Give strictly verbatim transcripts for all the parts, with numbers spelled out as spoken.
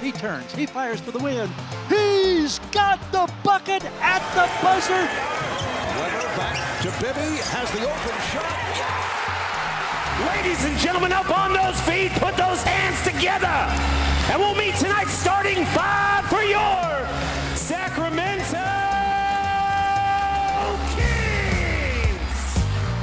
He turns. He fires for the win. He's got the bucket at the buzzer. Weber back to Bibby. Has the open shot. Ladies and gentlemen, up on those feet. Put those hands together. And we'll meet tonight's starting five for your Sacramento Kings.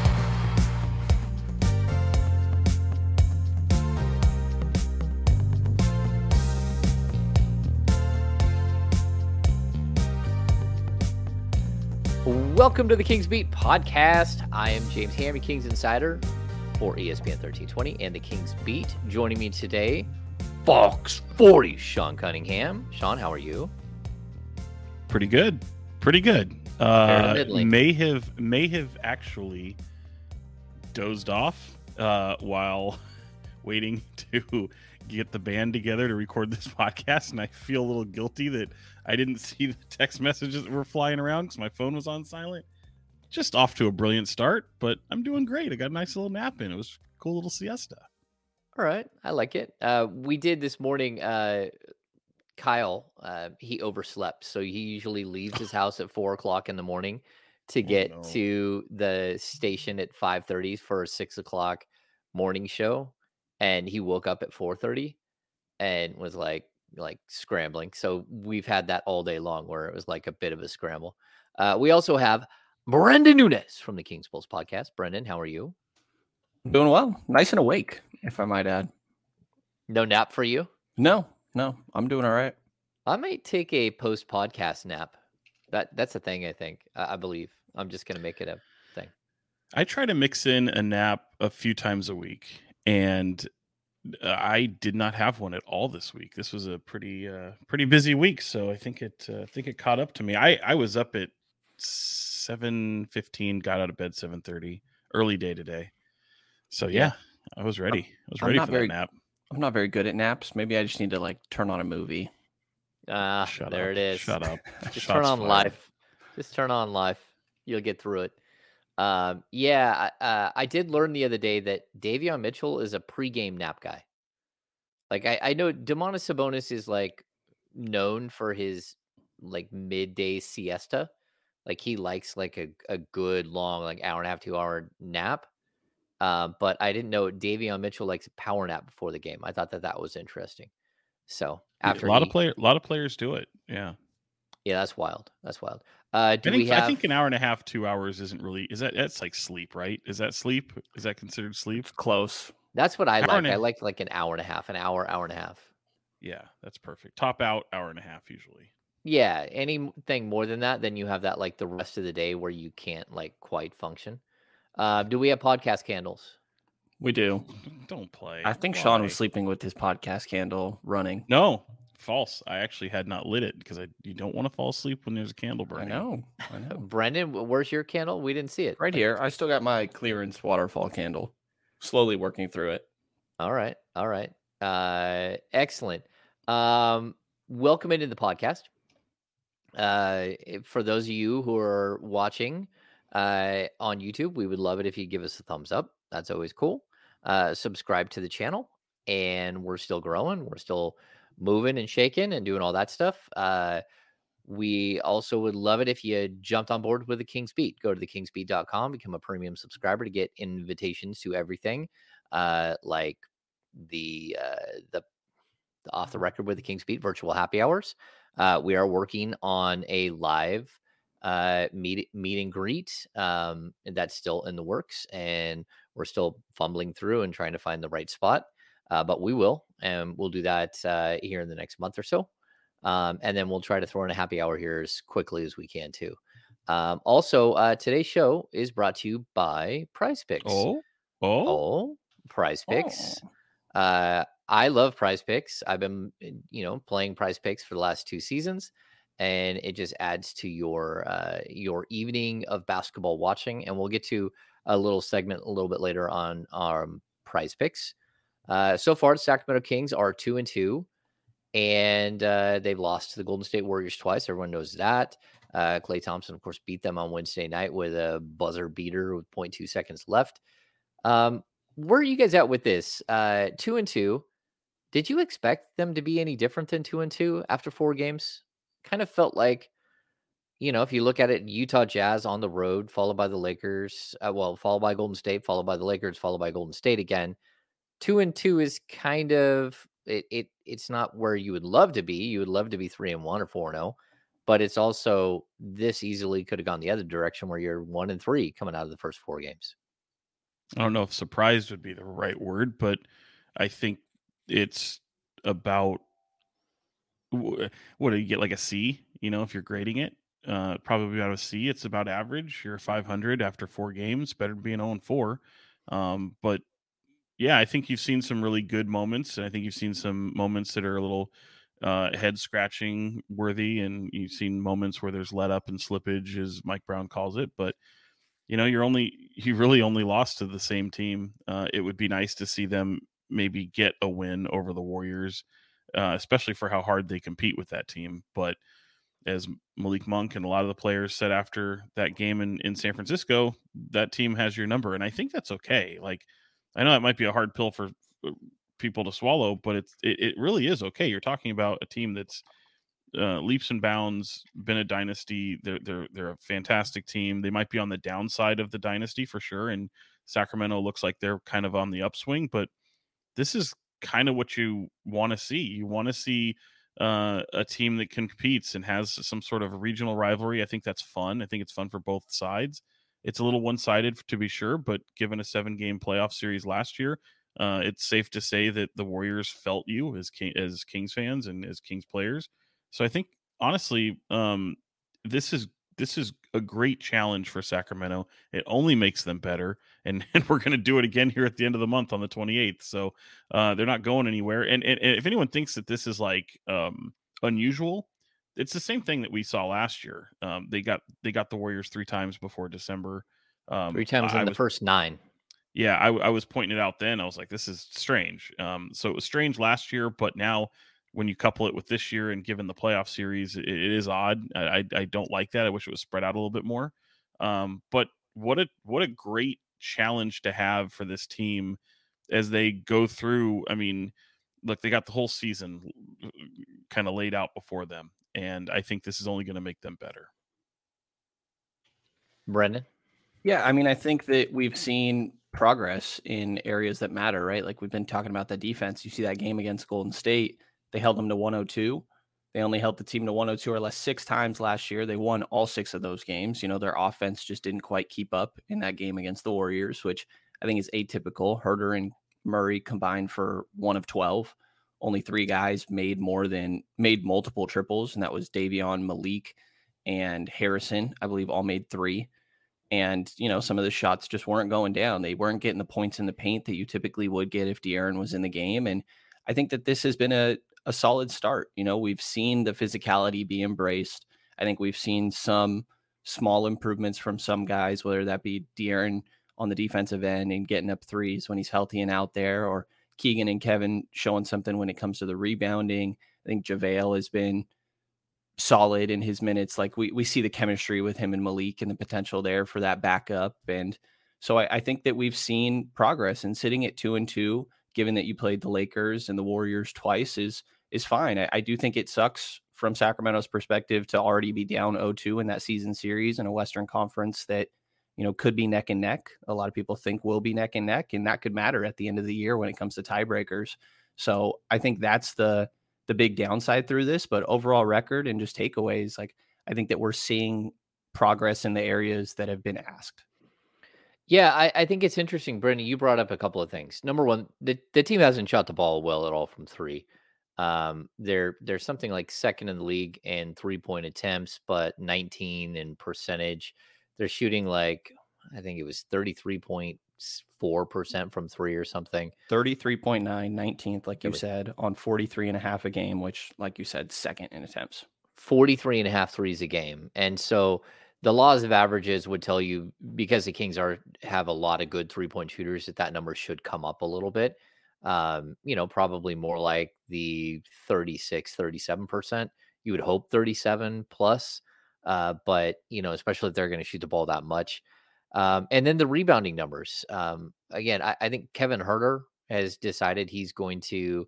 Welcome to the Kings Beat podcast. I am James Hammy, Kings Insider for E S P N thirteen twenty and the Kings Beat. Joining me today, Fox forty, Sean Cunningham. Sean, how are you? Pretty good. Pretty good. Uh, may have may have actually dozed off uh, while waiting to get the band together to record this podcast, and I feel a little guilty that I didn't see the text messages that were flying around because my phone was on silent. Just off to a brilliant start, but I'm doing great. I got a nice little nap in. It was a cool little siesta. All right. I like it. Uh, we did this morning. Uh, Kyle, uh, he overslept. So he usually leaves his house at four o'clock in the morning to get oh, no. to the station at five thirty for a six o'clock morning show. And he woke up at four thirty and was like, like scrambling. So we've had that all day long where it was like a bit of a scramble. Uh, we also have Brendan Nunes from the Kings Pulse podcast. Brendan, how are you? Doing well. Nice and awake, if I might add. No nap for you? No, no. I'm doing all right. I might take a post-podcast nap. That That's a thing, I think. I, I believe. I'm just going to make it a thing. I try to mix in a nap a few times a week, and I did not have one at all this week. This was a pretty uh, pretty busy week, so I think it uh, I think it caught up to me. I, I was up at seven fifteen, got out of bed seven thirty, early day today. So yeah, I was ready. I was ready for very, that nap. I'm not very good at naps. Maybe I just need to like turn on a movie. Ah, Shut there up. it is. Shut up. Just Shots turn on fired. life. Just turn on life. You'll get through it. Um, yeah, uh, I did learn the other day that Davion Mitchell is a pregame nap guy. Like I, I know Domantas Sabonis is like known for his like midday siesta. Like he likes like a, a good long like hour and a half, two hour nap. Uh, but I didn't know Davion Mitchell likes a power nap before the game. I thought that that was interesting. So after a lot he, of player, a lot of players do it. Yeah, yeah, that's wild. That's wild. Uh, do I think we have? I think an hour and a half, two hours isn't really. Is that that's like sleep, right? Is that sleep? Is that considered sleep? It's close. That's what I Hour like. and a- I like like an hour and a half, an hour, hour and a half. Yeah, that's perfect. Top out, hour and a half usually. Yeah, anything more than that, then you have that like the rest of the day where you can't like quite function. Uh, do we have podcast candles? We do. Don't play. I think Why? Sean was sleeping with his podcast candle running. No, false. I actually had not lit it because I you don't want to fall asleep when there's a candle I burning. know. I know. Brendan, where's your candle? We didn't see it. Right here. I still got my clearance waterfall candle. Slowly working through it. All right. All right. Uh, excellent. Um, welcome into the podcast. Uh, for those of you who are watching uh, on YouTube, we would love it if you give us a thumbs up. That's always cool. Uh, subscribe to the channel, and we're still growing. We're still moving and shaking and doing all that stuff. Uh, we also would love it if you jumped on board with the Kings Beat. Go to the kings beat dot com, become a premium subscriber to get invitations to everything, uh, like the uh, the the off the record with the Kings Beat virtual happy hours. Uh, we are working on a live uh, meet meet and greet um, that's still in the works, and we're still fumbling through and trying to find the right spot. Uh, but we will, and we'll do that uh, here in the next month or so. Um, and then we'll try to throw in a happy hour here as quickly as we can too. Um, also, uh, today's show is brought to you by Prize Picks. Oh, oh, oh Prize Picks. Oh. Uh, I love Prize Picks. I've been, you know, playing Prize Picks for the last two seasons, and it just adds to your uh, your evening of basketball watching. And we'll get to a little segment a little bit later on our um, Prize Picks. Uh, so far, the Sacramento Kings are two and two. And uh, they've lost to the Golden State Warriors twice. Everyone knows that. Uh, Klay Thompson, of course, beat them on Wednesday night with a buzzer beater with zero point two seconds left. Um, where are you guys at with this? Uh, two and two. did you expect them to be any different than two and two after four games? Kind of felt like, you know, if you look at it, Utah Jazz on the road, followed by the Lakers, uh, well, followed by Golden State, followed by the Lakers, followed by Golden State again. Two and two is kind of it. it it's not where you would love to be. You would love to be three and one or four and zero, but it's also this easily could have gone the other direction where you're one and three coming out of the first four games. I don't know if surprised would be the right word, but I think it's about what do you get, like a C? You know, if you're grading it, uh, probably about a C. It's about average. You're five hundred after four games. Better to be an zero and four. Um, but yeah, I think you've seen some really good moments, and I think you've seen some moments that are a little uh, head scratching worthy, and you've seen moments where there's let up and slippage, as Mike Brown calls it. But you know, you're only you really only lost to the same team. Uh, it would be nice to see them maybe get a win over the Warriors, uh, especially for how hard they compete with that team. But as Malik Monk and a lot of the players said after that game in, in San Francisco, that team has your number. And I think that's okay. Like, I know it might be a hard pill for people to swallow, but it's, it, it really is okay. You're talking about a team that's uh, leaps and bounds, been a dynasty. They're, they're, they're a fantastic team. They might be on the downside of the dynasty for sure. And Sacramento looks like they're kind of on the upswing, but this is kind of what you want to see. You want to see uh, a team that competes and has some sort of a regional rivalry. I think that's fun. I think it's fun for both sides. It's a little one-sided to be sure, but given a seven-game playoff series last year, uh, it's safe to say that the Warriors felt you as King, as Kings fans and as Kings players. So I think honestly, um, this is this is a great challenge for Sacramento. It only makes them better, and, and we're going to do it again here at the end of the month on the twenty-eighth. So uh, they're not going anywhere. And, and, and if anyone thinks that this is like um, unusual, it's the same thing that we saw last year. Um, they got they got the Warriors three times before December. Um, three times in I the was, first nine. Yeah, I, I was pointing it out then. I was like, this is strange. Um, so it was strange last year, but now when you couple it with this year and given the playoff series, it, it is odd. I, I I don't like that. I wish it was spread out a little bit more. Um, but what a what a great challenge to have for this team as they go through. I mean, look, they got the whole season kind of laid out before them, and I think this is only going to make them better. Brendan? Yeah, I mean, I think that we've seen progress in areas that matter, right? Like we've been talking about the defense. You see that game against Golden State, they held them to one oh two. They only held the team to one oh two or less six times last year. They won all six of those games. You know, their offense just didn't quite keep up in that game against the Warriors, which I think is atypical. Herter and Murray combined for one of twelve. Only three guys made more than made multiple triples, and that was Davion, Malik, and Harrison. I believe all made three. And, you know, some of the shots just weren't going down. They weren't getting the points in the paint that you typically would get if De'Aaron was in the game. And I think that this has been a, a solid start. You know, we've seen the physicality be embraced. I think we've seen some small improvements from some guys, whether that be De'Aaron on the defensive end and getting up threes when he's healthy and out there, or Keegan and Kevin showing something when it comes to the rebounding. I think JaVale has been solid in his minutes. Like we we see the chemistry with him and Malik and the potential there for that backup. And so I, I think that we've seen progress, and sitting at two and two, given that you played the Lakers and the Warriors twice, is is fine. I, I do think it sucks from Sacramento's perspective to already be down oh two in that season series in a Western Conference that, you know, could be neck and neck. A lot of people think will be neck and neck, and that could matter at the end of the year when it comes to tiebreakers. So I think that's the the big downside through this, but overall record and just takeaways, like I think that we're seeing progress in the areas that have been asked. Yeah, I, I think it's interesting, Brendan. You brought up a couple of things. Number one, the, the team hasn't shot the ball well at all from three. Um, they're they're something like second in the league in three point attempts, but nineteen in percentage. They're shooting like I think it was thirty-three point four percent from three or something. thirty-three point nine, nineteenth, like you said, on forty-three and a half a game, which, like you said, second in attempts. forty-three and a half threes a game. And so the laws of averages would tell you, because the Kings are have a lot of good three-point shooters, that that number should come up a little bit. Um, you know, probably more like the thirty-six, thirty-seven percent. You would hope thirty-seven plus. Uh, but, you know, especially if they're going to shoot the ball that much. Um, and then the rebounding numbers. Um, again, I, I think Kevin Herter has decided he's going to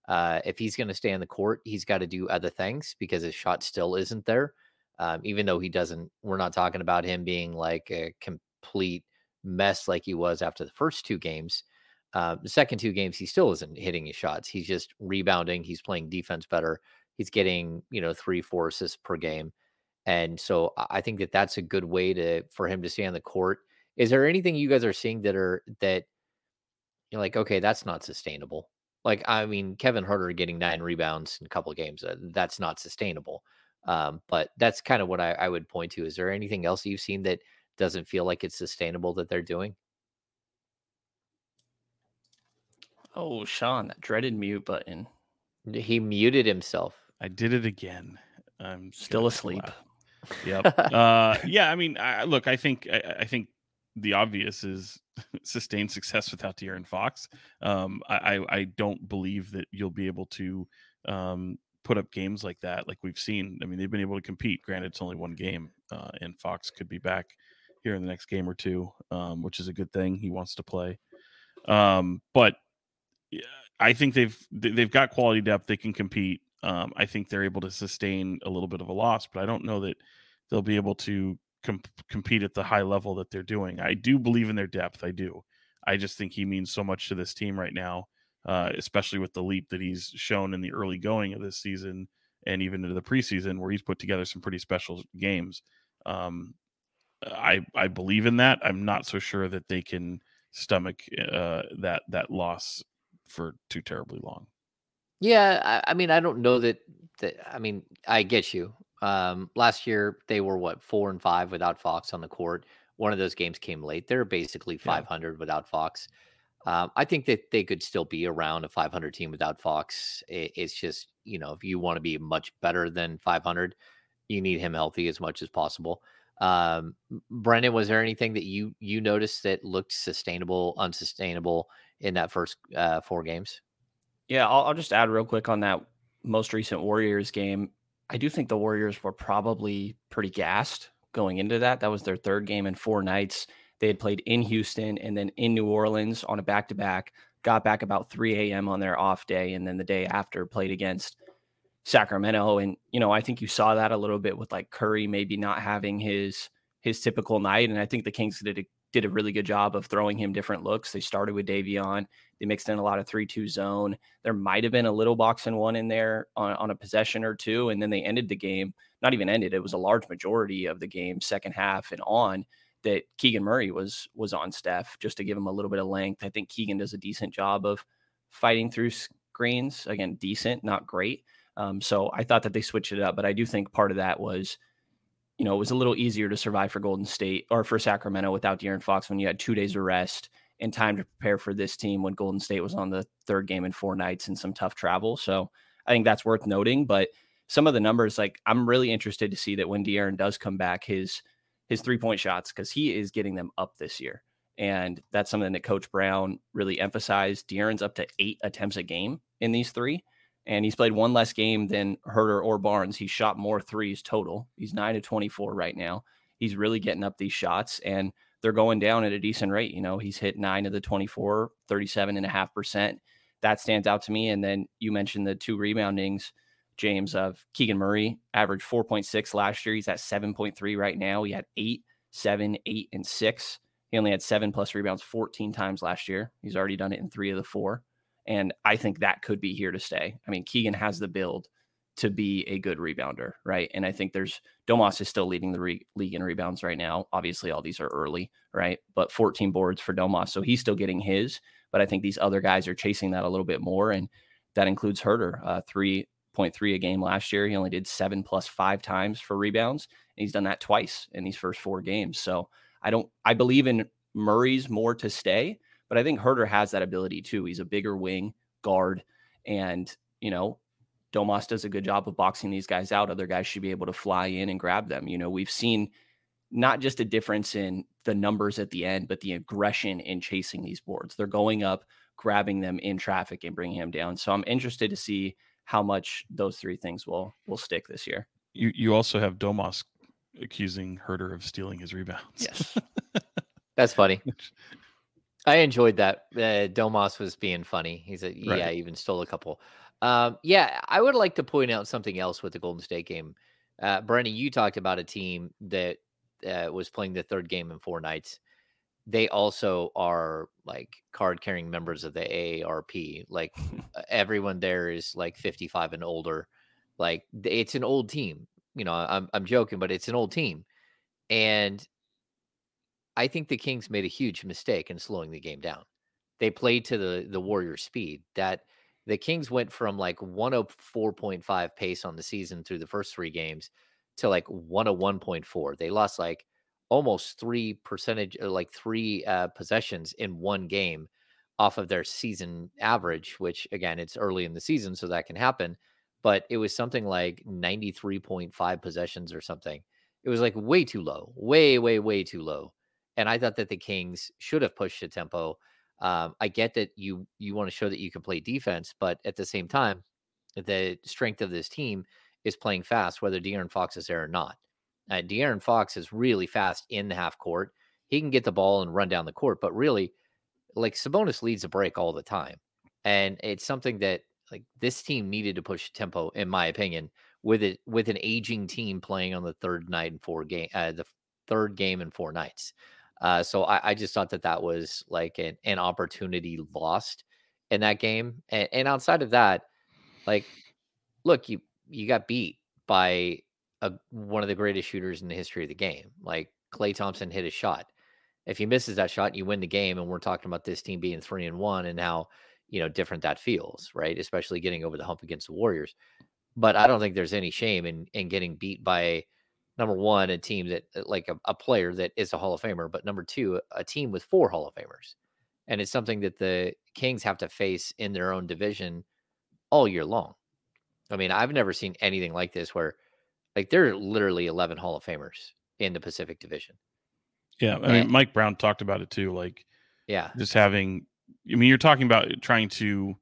Uh, if he's going to stay on the court, he's got to do other things because his shot still isn't there. Um, even though he doesn't, we're not talking about him being like a complete mess like he was after the first two games. Uh, the second two games, he still isn't hitting his shots. He's just rebounding. He's playing defense better. He's getting, you know, three, four assists per game. And so I think that that's a good way to, for him to stay on the court. Is there anything you guys are seeing that are, that you're like, okay, that's not sustainable? Like, I mean, Kevin Huerter getting nine rebounds in a couple of games, uh, that's not sustainable. Um, but that's kind of what I, I would point to. Is there anything else you've seen that doesn't feel like it's sustainable that they're doing? Oh, Sean, that dreaded mute button. He muted himself. I did it again. I'm still asleep. Yep. uh, yeah. I mean, I, look, I think, I, I think the obvious is sustained success without De'Aaron Fox. Um, I, I don't believe that you'll be able to um, put up games like that, like we've seen. I mean, they've been able to compete. Granted, it's only one game, uh, and Fox could be back here in the next game or two, um, which is a good thing. He wants to play. Um, but I think they've they've got quality depth. They can compete. Um, I think they're able to sustain a little bit of a loss, but I don't know that they'll be able to com- compete at the high level that they're doing. I do believe in their depth. I do. I just think he means so much to this team right now, uh, especially with the leap that he's shown in the early going of this season and even into the preseason, where he's put together some pretty special games. Um, I I believe in that. I'm not so sure that they can stomach uh, that that loss for too terribly long. Yeah, I, I mean, I don't know that, that. I mean, I get you. Um, last year they were what four and five without Fox on the court. One of those games came late. They're basically five hundred yeah. without Fox. Um, I think that they could still be around a five hundred team without Fox. It, it's just, you know, if you want to be much better than five hundred, you need him healthy as much as possible. Um, Brendan, was there anything that you you noticed that looked sustainable, unsustainable in that first uh, four games? Yeah, I'll, I'll just add real quick on that most recent Warriors game. I do think the Warriors were probably pretty gassed going into that. That was their third game in four nights. They had played in Houston and then in New Orleans on a back-to-back, got back about three a.m. on their off day, and then the day after played against Sacramento. And, you know, I think you saw that a little bit with like Curry maybe not having his his typical night. And I think the Kings did a, did a really good job of throwing him different looks. They started with Davion. They mixed in a lot of three two zone. There might have been a little box and one in there on, on a possession or two. And then they ended the game, not even ended. It was a large majority of the game, second half and on, that Keegan Murray was was on Steph just to give him a little bit of length. I think Keegan does a decent job of fighting through screens. Again, decent, not great. Um, so I thought that they switched it up, but I do think part of that was, you know, it was a little easier to survive for Golden State or for Sacramento without De'Aaron Fox when you had two days of rest and time to prepare for this team when Golden State was on the third game in four nights and some tough travel. So I think that's worth noting, but some of the numbers, like I'm really interested to see that when De'Aaron does come back, his, his three point shots, cause he is getting them up this year. And that's something that Coach Brown really emphasized. De'Aaron's up to eight attempts a game in these three. And he's played one less game than Huerter or Barnes. He shot more threes total. He's nine to twenty-four right now. He's really getting up these shots, and they're going down at a decent rate. You know, he's hit nine of the twenty-four, thirty-seven and a half percent. That stands out to me. And then you mentioned the two reboundings, James, of Keegan Murray, averaged four point six last year. He's at seven point three right now. He had eight, seven, eight, and six. He only had seven plus rebounds fourteen times last year. He's already done it in three of the four. And I think that could be here to stay. I mean, Keegan has the build to be a good rebounder, right? And I think there's Domas is still leading the re- league in rebounds right now. Obviously, all these are early, right? But fourteen boards for Domas. So he's still getting his. But I think these other guys are chasing that a little bit more. And that includes Huerter, uh, three point three a game last year. He only did seven plus five times for rebounds. And he's done that twice in these first four games. So I don't, I believe in Murray's more to stay. But I think Huerter has that ability too. He's a bigger wing guard, and you know, Domas does a good job of boxing these guys out. Other guys should be able to fly in and grab them. You know, we've seen not just a difference in the numbers at the end, but the aggression in chasing these boards. They're going up, grabbing them in traffic and bringing them down. So I'm interested to see how much those three things will will stick this year. You you also have Domas accusing Huerter of stealing his rebounds. Yes, that's funny. I enjoyed that. Uh, Domas was being funny. He said, yeah, Right. I even stole a couple. Um, yeah, I would like to point out something else with the Golden State game. Uh, Brennan, you talked about a team that uh, was playing the third game in four nights. They also are like card carrying members of the A A R P. Like everyone there is like fifty-five and older. Like it's an old team. You know, I'm I'm joking, but it's an old team. And I think the Kings made a huge mistake in slowing the game down. They played to the the Warriors' speed. That the Kings went from like one oh four point five pace on the season through the first three games to like one oh one point four. They lost like almost three percentage, uh, like three uh, possessions in one game off of their season average, which again, it's early in the season, so that can happen. But it was something like ninety-three point five possessions or something. It was like way too low, way, way, way too low. And I thought that the Kings should have pushed the tempo. Um, I get that you you want to show that you can play defense, but at the same time, the strength of this team is playing fast, whether De'Aaron Fox is there or not. Uh, De'Aaron Fox is really fast in the half court. He can get the ball and run down the court, but really, like Sabonis leads a break all the time, and it's something that like this team needed to push tempo, in my opinion, with it with an aging team playing on the third night and four game, uh, the third game in four nights. Uh, so I, I just thought that that was like an, an opportunity lost in that game. And, and outside of that, like, look, you you got beat by a, one of the greatest shooters in the history of the game. Like Klay Thompson hit a shot. If he misses that shot, you win the game. And we're talking about this team being three and one and how, you know, different that feels, right? Especially getting over the hump against the Warriors. But I don't think there's any shame in in getting beat by, number one, a team that like a, a player that is a Hall of Famer, but number two, a team with four Hall of Famers. And it's something that the Kings have to face in their own division all year long. I mean, I've never seen anything like this where like there are literally eleven Hall of Famers in the Pacific Division. Yeah. I mean, Mike Brown talked about it too. Like, yeah, just having, I mean, you're talking about trying to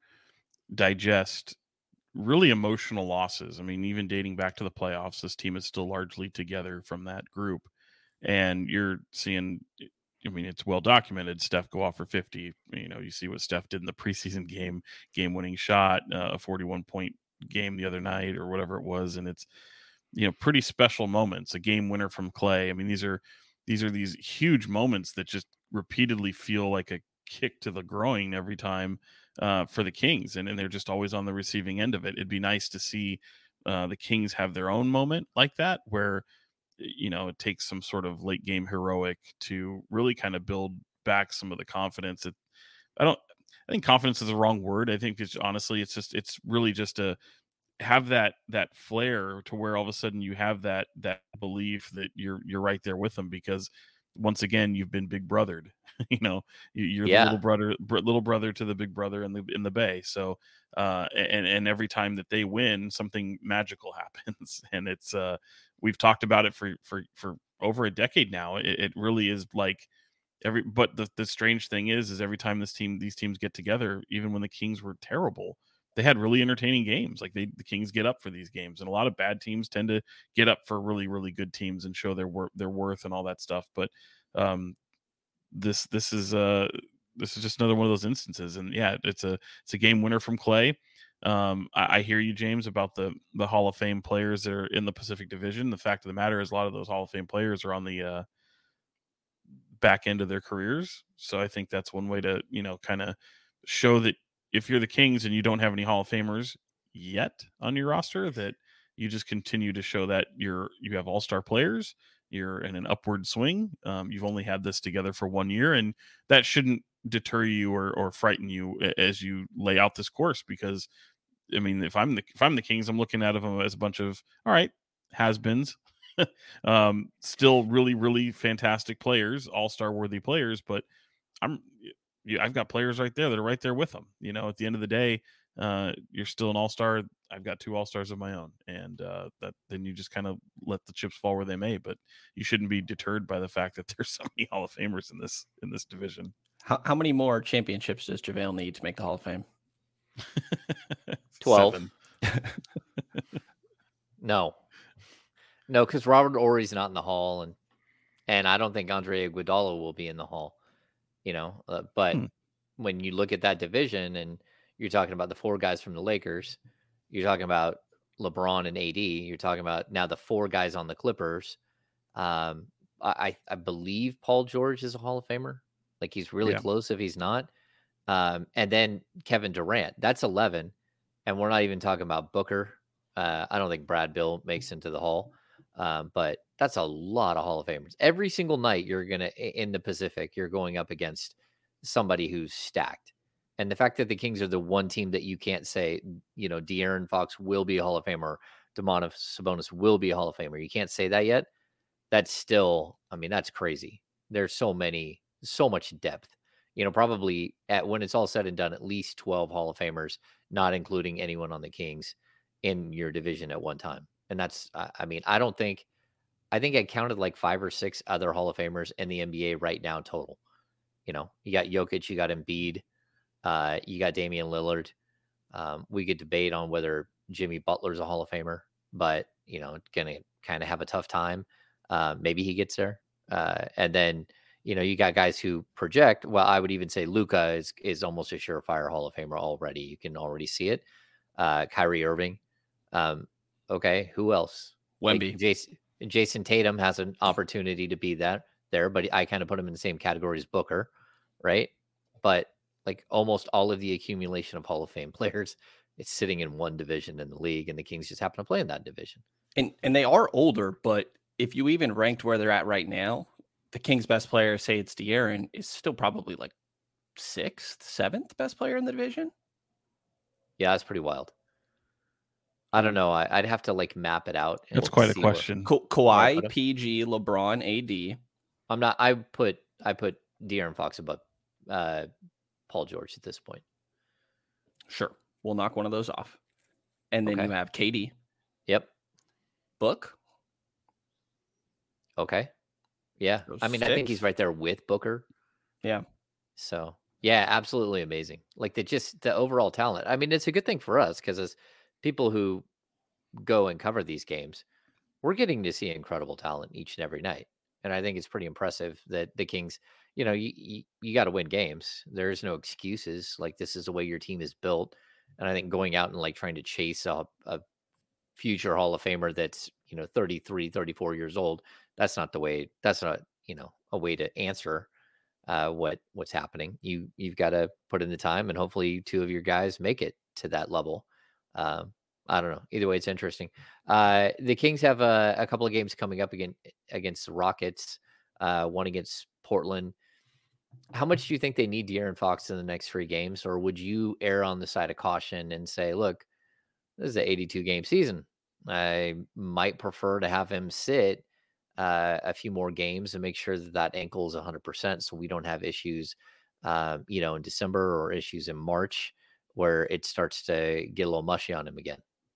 digest really emotional losses. I mean, even dating back to the playoffs, this team is still largely together from that group. And you're seeing, I mean, it's well documented. Steph go off for fifty. You know, you see what Steph did in the preseason game, game winning shot, uh, a forty-one point game the other night or whatever it was. And it's, you know, pretty special moments, a game winner from Klay. I mean, these are, these are these huge moments that just repeatedly feel like a kick to the groin every time uh, for the Kings. And, and they're just always on the receiving end of it. It'd be nice to see uh, the Kings have their own moment like that, where, you know, it takes some sort of late game heroic to really kind of build back some of the confidence. That I don't, I think confidence is the wrong word. I think it's honestly, it's just, it's really just a, have that that flair to where all of a sudden you have that that belief that you're you're right there with them, because once again you've been big brothered. You know, you're yeah. the little brother little brother to the big brother in the in the Bay. So uh and and every time that they win, something magical happens. And it's uh we've talked about it for for for over a decade now. It, it really is like every but the the strange thing is is every time this team these teams get together, even when the Kings were terrible, they had really entertaining games. Like they, the Kings get up for these games, and a lot of bad teams tend to get up for really, really good teams and show their worth, their worth, and all that stuff. But um, this, this is uh, this is just another one of those instances. And yeah, it's a, it's a game winner from Klay. Um, I, I hear you, James, about the the Hall of Fame players that are in the Pacific Division. The fact of the matter is, a lot of those Hall of Fame players are on the uh, back end of their careers. So I think that's one way to, you know, kind of show that if you're the Kings and you don't have any Hall of Famers yet on your roster, that you just continue to show that you're you have all-star players, you're in an upward swing. Um, you've only had this together for one year, and that shouldn't deter you or or frighten you as you lay out this course. Because I mean, if I'm the if I'm the Kings, I'm looking at them as a bunch of all right has-beens, um, still really really fantastic players, all-star worthy players, but I'm. Yeah, I've got players right there that are right there with them. You know, at the end of the day, uh, you're still an all-star. I've got two all-stars of my own, and uh, that then you just kind of let the chips fall where they may. But you shouldn't be deterred by the fact that there's so many Hall of Famers in this in this division. How how many more championships does JaVale need to make the Hall of Fame? twelve. no, no, because Robert Ory's not in the Hall, and and I don't think Andre Iguodala will be in the Hall. you know, uh, but hmm. when you look at that division and you're talking about the four guys from the Lakers, you're talking about LeBron and A D, you're talking about now the four guys on the Clippers. Um, I, I believe Paul George is a Hall of Famer. Like he's really yeah. close if he's not. Um, and then Kevin Durant, that's eleven. And we're not even talking about Booker. Uh, I don't think Brad Bill makes into the Hall. Um, but that's a lot of Hall of Famers. Every single night you're going to, in the Pacific, you're going up against somebody who's stacked. And the fact that the Kings are the one team that you can't say, you know, De'Aaron Fox will be a Hall of Famer, Domantas Sabonis will be a Hall of Famer. You can't say that yet. That's still, I mean, that's crazy. There's so many, so much depth. You know, probably at when it's all said and done, at least twelve Hall of Famers, not including anyone on the Kings in your division at one time. And that's, I mean, I don't think, I think I counted like five or six other Hall of Famers in the N B A right now total. You know, you got Jokic, you got Embiid, uh, you got Damian Lillard. Um, we could debate on whether Jimmy Butler's a Hall of Famer, but, you know, going to kind of have a tough time. Uh, maybe he gets there. Uh, and then, you know, you got guys who project. Well, I would even say Luka is is almost a surefire Hall of Famer already. You can already see it. Uh, Kyrie Irving. Um, okay, who else? Wemby. Like Jason, Jason Tatum has an opportunity to be that there, but I kind of put him in the same category as Booker, right? But like almost all of the accumulation of Hall of Fame players, it's sitting in one division in the league, and the Kings just happen to play in that division. And and they are older, but if you even ranked where they're at right now, the Kings' best player, say it's De'Aaron, is still probably like sixth, seventh best player in the division. Yeah, that's pretty wild. I don't know. I, I'd have to like map it out. That's quite a question. Ka- Kawhi, P G, LeBron, A D. I'm not. I put I put De'Aaron Fox above uh, Paul George at this point. Sure, we'll knock one of those off, and then okay. you have K D. Yep. Book. Okay. Yeah. I mean, six. I think he's right there with Booker. Yeah. So, yeah, absolutely amazing. Like the just the overall talent. I mean, it's a good thing for us because as people who go and cover these games, we're getting to see incredible talent each and every night. And I think it's pretty impressive that the Kings, you know, you, you, you got to win games. There's no excuses. Like this is the way your team is built. And I think going out and like trying to chase a, a future Hall of Famer that's, you know, thirty-three, thirty-four years old, that's not the way, that's not, you know, a way to answer uh, what, what's happening. You, you've got to put in the time and hopefully two of your guys make it to that level. Um, I don't know. Either way, it's interesting. Uh, the Kings have a, a couple of games coming up again against the Rockets, uh, one against Portland. How much do you think they need De'Aaron Fox in the next three games? Or would you err on the side of caution and say, look, this is an eighty-two game season. I might prefer to have him sit uh, a few more games and make sure that that ankle is one hundred percent so we don't have issues, uh, you know, in December or issues in March where it starts to get a little mushy on him again.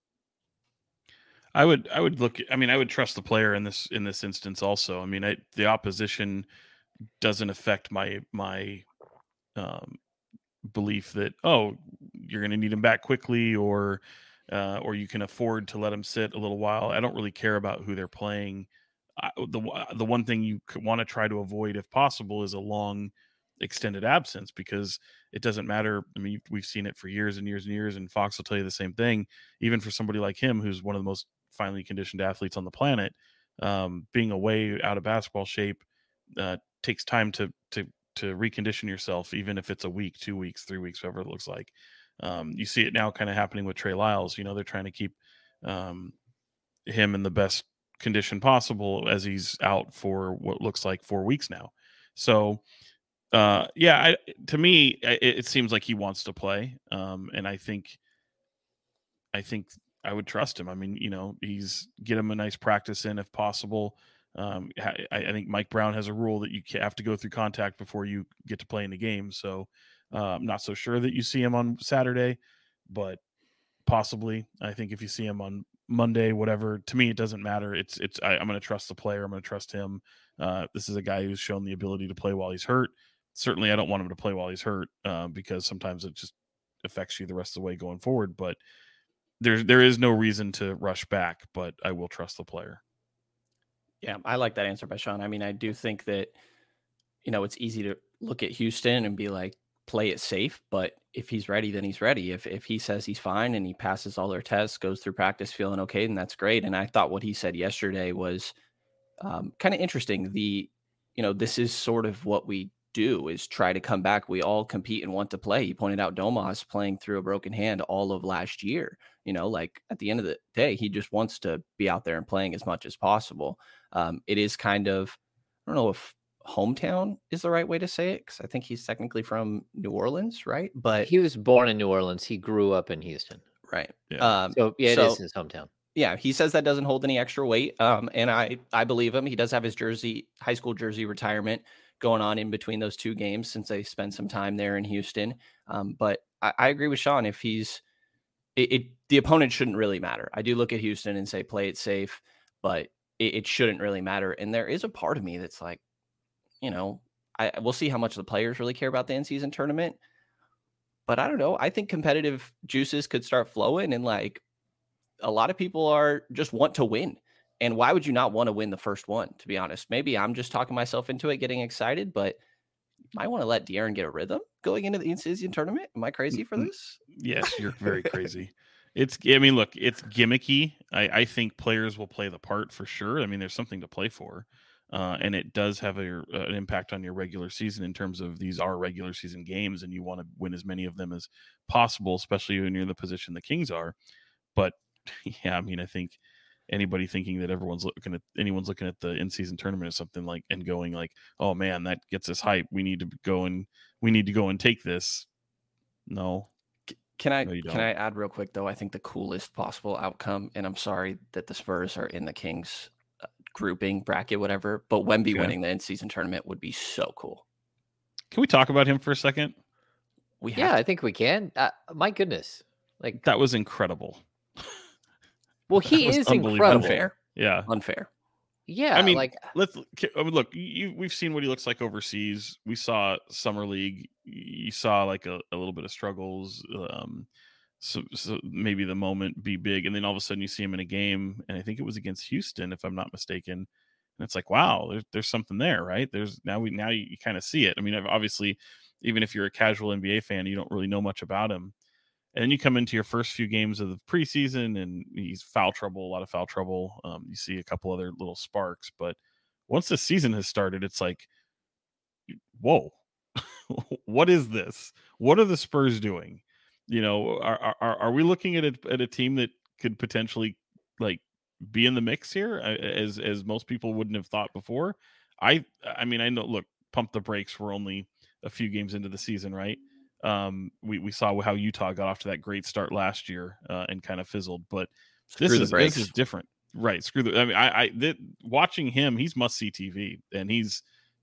I would, I would look, I mean, I would trust the player in this, in this instance also. I mean, I, the opposition doesn't affect my, my um, belief that, oh, you're going to need him back quickly or, uh, or you can afford to let him sit a little while. I don't really care about who they're playing. I, the, the one thing you want to try to avoid if possible is a long extended absence, because it doesn't matter. I mean, we've seen it for years and years and years, and Fox will tell you the same thing. Even for somebody like him, who's one of the most finely conditioned athletes on the planet, um, being away out of basketball shape uh, takes time to to to recondition yourself, even if it's a week, two weeks, three weeks, whatever it looks like. Um, you see it now kind of happening with Trey Lyles. You know, they're trying to keep um, him in the best condition possible as he's out for what looks like four weeks now. So, uh, yeah, I, to me, it, it seems like he wants to play, um, and I think, I think I would trust him. I mean, you know, he's get him a nice practice in if possible. Um, I, I think Mike Brown has a rule that you have to go through contact before you get to play in the game. So uh, I'm not so sure that you see him on Saturday, but possibly. I think if you see him on Monday, whatever, to me, it doesn't matter. It's, it's, I, I'm going to trust the player. I'm going to trust him. Uh, this is a guy who's shown the ability to play while he's hurt. Certainly, I don't want him to play while he's hurt uh, because sometimes it just affects you the rest of the way going forward. But there, there is no reason to rush back, but I will trust the player. Yeah, I like that answer by Sean. I mean, I do think that, you know, it's easy to look at Houston and be like, play it safe. But if he's ready, then he's ready. If if he says he's fine and he passes all their tests, goes through practice feeling okay, then that's great. And I thought what he said yesterday was um, kind of interesting. The, you know, this is sort of what we do, is try to come back. We all compete and want to play. He pointed out Domas playing through a broken hand all of last year. You know, like at the end of the day, he just wants to be out there and playing as much as possible. Um, it is kind of, I don't know if hometown is the right way to say it, because I think he's technically from New Orleans, right? But he was born in New Orleans. He grew up in Houston. Right. Yeah. Um, so yeah, it so, is his hometown. Yeah, he says that doesn't hold any extra weight. Um, and I, I believe him. He does have his jersey, high school jersey retirement going on in between those two games since they spent some time there in Houston. Um, but I, I agree with Sean. If he's it, it, the opponent shouldn't really matter. I do look at Houston and say, play it safe, but it, it shouldn't really matter. And there is a part of me that's like, you know, I we'll see how much the players really care about the in-season tournament. But I don't know. I think competitive juices could start flowing, and like a lot of people are just want to win. And why would you not want to win the first one, to be honest? Maybe I'm just talking myself into it, getting excited, but you might want to let De'Aaron get a rhythm going into the in-season tournament. Am I crazy for this? Yes, you're very crazy. It's, I mean, look, it's gimmicky. I, I think players will play the part for sure. I mean, there's something to play for. Uh, and it does have a, uh, an impact on your regular season in terms of these are regular season games, and you want to win as many of them as possible, especially when you're in the position the Kings are. But yeah, I mean, I think anybody thinking that everyone's looking at anyone's looking at the in-season tournament or something like and going like, oh man, that gets us hype. We need to go and we need to go and take this. No. Can I no, can I add real quick though? I think the coolest possible outcome, and I'm sorry that the Spurs are in the Kings grouping bracket, whatever, but Wemby yeah. winning the in-season tournament would be so cool. Can we talk about him for a second? We yeah, to. I think we can. Uh, my goodness, like that was incredible. Well, he is incredible. Unfair. Yeah, unfair. Yeah, I mean, like let's I mean, look. You, we've seen what he looks like overseas. We saw summer league. You saw like a, a little bit of struggles. Um, So, so maybe the moment be big, and then all of a sudden you see him in a game, and I think it was against Houston, if I'm not mistaken. And it's like, wow, there's there's something there, right? There's now we now you, you kind of see it. I mean, obviously, even if you're a casual N B A fan, you don't really know much about him. And then you come into your first few games of the preseason, and he's foul trouble, a lot of foul trouble. Um, you see a couple other little sparks, but once the season has started, it's like, whoa, what is this? What are the Spurs doing? You know, are, are are we looking at a, at a team that could potentially like be in the mix here, as as most people wouldn't have thought before? I I mean, I know. Look, pump the brakes. We're only a few games into the season, right? Um, we we saw how Utah got off to that great start last year uh, and kind of fizzled, but this is this is different, right? Screw the. I mean, I I th- watching him, he's must see T V, and he's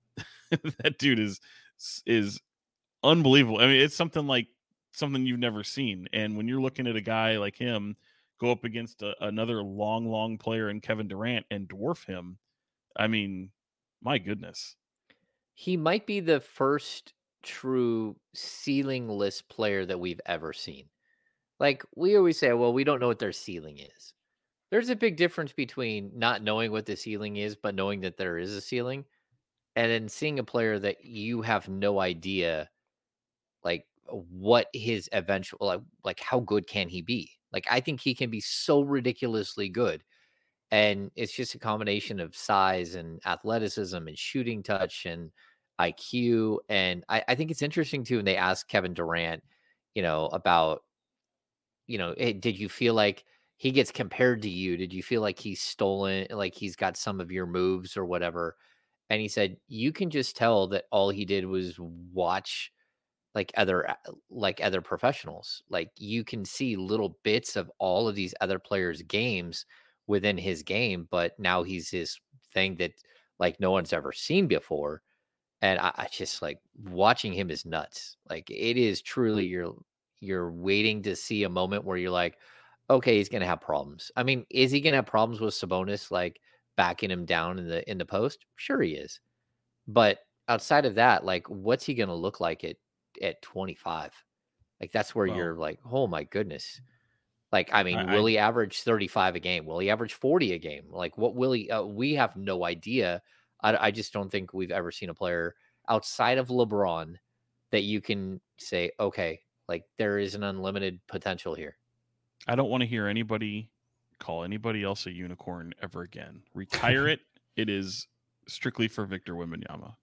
that dude is is unbelievable. I mean, it's something like. Something you've never seen. And when you're looking at a guy like him go up against a, another long, long player in Kevin Durant and dwarf him, I mean, my goodness. He might be the first true ceiling-less player that we've ever seen. Like, we always say, well, we don't know what their ceiling is. There's a big difference between not knowing what the ceiling is, but knowing that there is a ceiling, and then seeing a player that you have no idea, like, what his eventual like, like how good can he be? Like, I think he can be so ridiculously good, and it's just a combination of size and athleticism and shooting touch and I Q. And I, I think it's interesting too when they asked Kevin Durant, you know, about, you know, hey, did you feel like he gets compared to you? Did you feel like he's stolen, like he's got some of your moves or whatever? And he said, you can just tell that all he did was watch like other like other professionals. Like, you can see little bits of all of these other players' games within his game, but now he's his thing that like no one's ever seen before. And I, I just like watching him is nuts. Like, it is truly you're you're waiting to see a moment where you're like, okay, he's gonna have problems. I mean, is he gonna have problems with Sabonis like backing him down in the in the post? Sure he is. But outside of that, like, what's he gonna look like at at twenty-five? Like, that's where wow. you're like, oh my goodness. Like, I mean, I, will he average thirty-five a game? Will he average forty a game? Like, what will he uh, we have no idea. I, I just don't think we've ever seen a player outside of LeBron that you can say, okay, like there is an unlimited potential here? I don't want to hear anybody call anybody else a unicorn ever again. Retire it. It is strictly for Victor Wembanyama.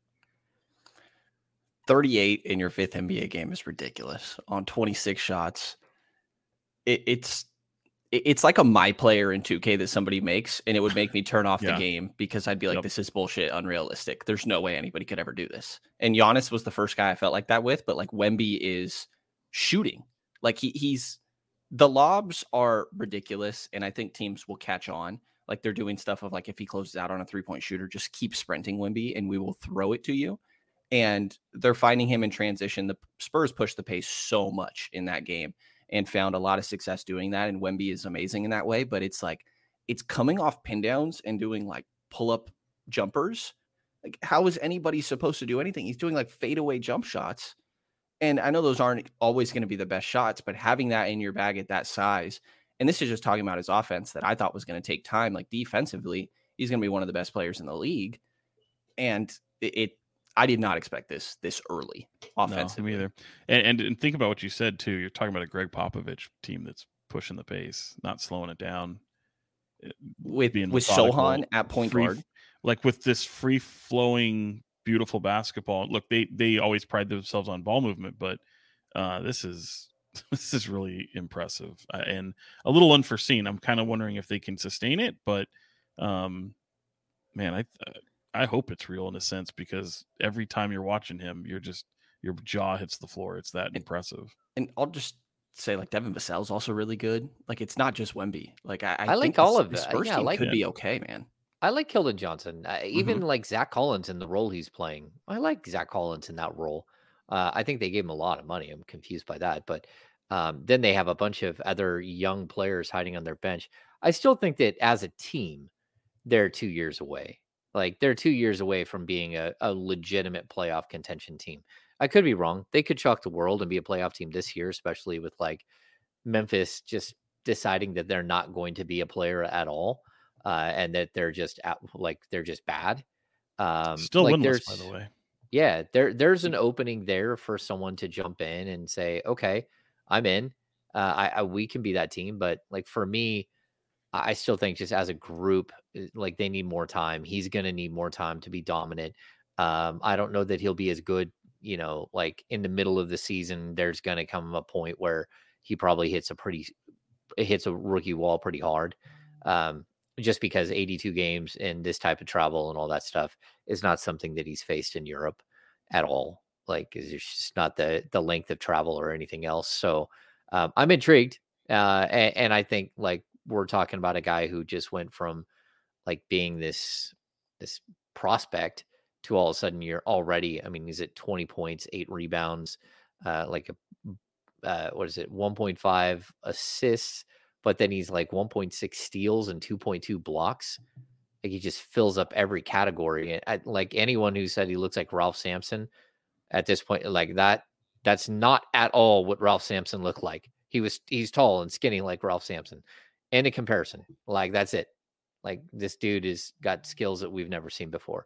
thirty-eight in your fifth N B A game is ridiculous on twenty-six shots. It, it's it's like a my player in two K that somebody makes, and it would make me turn off yeah. the game because I'd be like, yep. this is bullshit, unrealistic. There's no way anybody could ever do this. And Giannis was the first guy I felt like that with, but like Wemby is shooting. Like he he's the lobs are ridiculous, and I think teams will catch on. Like they're doing stuff of like if he closes out on a three-point shooter, just keep sprinting Wemby, and we will throw it to you. And they're finding him in transition. The Spurs pushed the pace so much in that game and found a lot of success doing that. And Wemby is amazing in that way, but it's like, it's coming off pin downs and doing like pull up jumpers. Like how is anybody supposed to do anything? He's doing like fadeaway jump shots. And I know those aren't always going to be the best shots, but having that in your bag at that size, and this is just talking about his offense that I thought was going to take time, like defensively, he's going to be one of the best players in the league. And it, it I did not expect this this early offensively. No, me either. And, and and think about what you said too. You're talking about a Greg Popovich team that's pushing the pace, not slowing it down. With with Sohan at point free, guard, like with this free flowing, beautiful basketball. Look, they they always pride themselves on ball movement, but uh, this is this is really impressive uh, and a little unforeseen. I'm kind of wondering if they can sustain it, but um, man, I. Uh, I hope it's real in a sense because every time you're watching him, you're just your jaw hits the floor. It's that and, impressive. And I'll just say, like Devin Vassell is also really good. Like it's not just Wemby. Like I, I, I like think all this, of this it. first Yeah, team I like could it. be okay, man. I like Keldon Johnson. Uh, even Mm-hmm. like Zach Collins in the role he's playing. I like Zach Collins in that role. Uh, I think they gave him a lot of money. I'm confused by that, but um, then they have a bunch of other young players hiding on their bench. I still think that as a team, they're two years away. Like they're two years away from being a, a legitimate playoff contention team. I could be wrong. They could shock the world and be a playoff team this year, especially with like Memphis just deciding that they're not going to be a player at all, uh, and that they're just at, like they're just bad. Um, Still like winless, by the way. Yeah, there there's an opening there for someone to jump in and say, okay, I'm in. Uh, I, I we can be that team, but like for me. I still think just as a group, like they need more time. He's going to need more time to be dominant. Um, I don't know that he'll be as good, you know, like in the middle of the season, there's going to come a point where he probably hits a pretty, hits a rookie wall pretty hard. Um, just because eighty-two games and this type of travel and all that stuff is not something that he's faced in Europe at all. Like it's just not the, the length of travel or anything else. So um, I'm intrigued. Uh, and, and I think like, we're talking about a guy who just went from like being this this prospect to all of a sudden you're already, I mean, he's at twenty points, eight rebounds, uh, like a, uh, what is it? one point five assists, but then he's like one point six steals and two point two blocks. Like he just fills up every category. And I, like anyone who said he looks like Ralph Sampson at this point, like that, that's not at all what Ralph Sampson looked like. He was, he's tall and skinny like Ralph Sampson. And in comparison, like that's it. Like this dude has got skills that we've never seen before.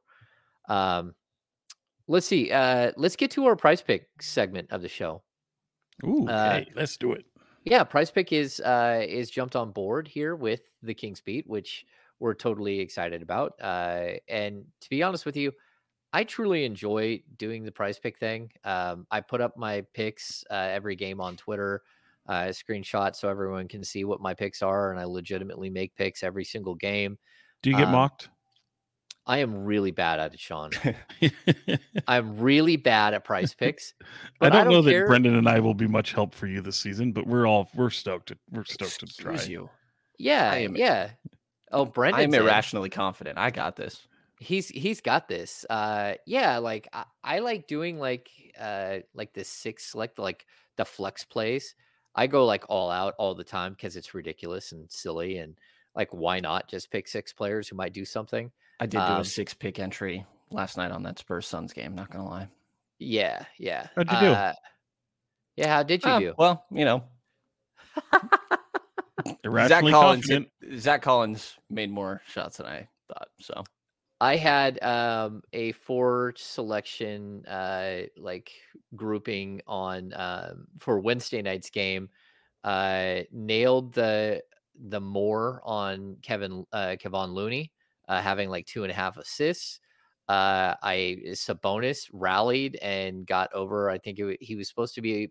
Um, let's see. Uh, let's get to our Prize Pick segment of the show. Ooh, uh, okay, let's do it. Yeah, Prize Pick is uh, is jumped on board here with the King's Beat, which we're totally excited about. Uh, and to be honest with you, I truly enjoy doing the Prize Pick thing. Um, I put up my picks uh, every game on Twitter. Uh, a screenshot so everyone can see what my picks are, and I legitimately make picks every single game. Do you get um, mocked? I am really bad at it, Sean. I'm really bad at Prize Picks. I don't, I don't know care. that Brendan and I will be much help for you this season, but we're all we're stoked. To, we're stoked Excuse to try. You. Yeah, I am, yeah. Oh, Brendan, I'm irrationally confident. I got this. He's he's got this. Uh, yeah, like I, I like doing like uh like the six select like the flex plays. I go like all out all the time because it's ridiculous and silly and like, why not just pick six players who might do something? I did do um, a six pick entry last night on that Spurs Suns game. Not going to lie. Yeah. Yeah. How'd you uh, do? Yeah. How did you uh, do? Well, you know, Zach Collins, confident. Zach Collins made more shots than I thought. So I had um, a four selection uh, like grouping on um, for Wednesday night's game. Uh, nailed the the more on Kevin uh, Kevon Looney uh, having like two and a half assists. Uh, I Sabonis rallied and got over. I think it, he was supposed to be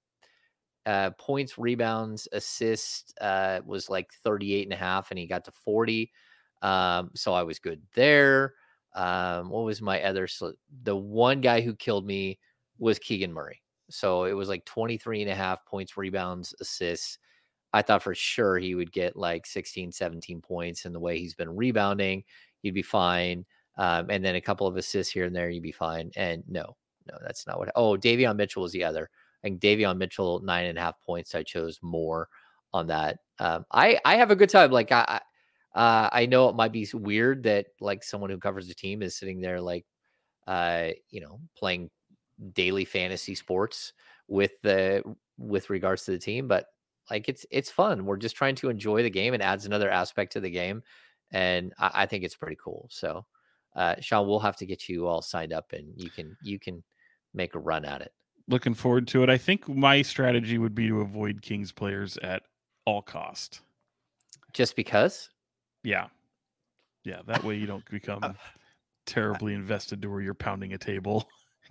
uh, points, rebounds, assists uh, was like thirty-eight and a half, and he got to forty. Um, so I was good there. Um, what was my other? Sl- the one guy who killed me was Keegan Murray. So it was like twenty-three and a half points, rebounds, assists. I thought for sure he would get like sixteen, seventeen points, and the way he's been rebounding, he'd be fine. Um, and then a couple of assists here and there, you'd be fine. And no, no, that's not what. Oh, Davion Mitchell was the other. I think Davion Mitchell, nine and a half points. I chose more on that. Um, I, I have a good time. Like I, uh, I know it might be weird that like someone who covers the team is sitting there, like, uh, you know, playing daily fantasy sports with the, with regards to the team, but like, it's, it's fun. We're just trying to enjoy the game. It adds another aspect to the game. And I, I think it's pretty cool. So, uh, Sean, we'll have to get you all signed up and you can, you can make a run at it. Looking forward to it. I think my strategy would be to avoid Kings players at all cost. Just because? Yeah. Yeah. That way you don't become terribly invested to where you're pounding a table.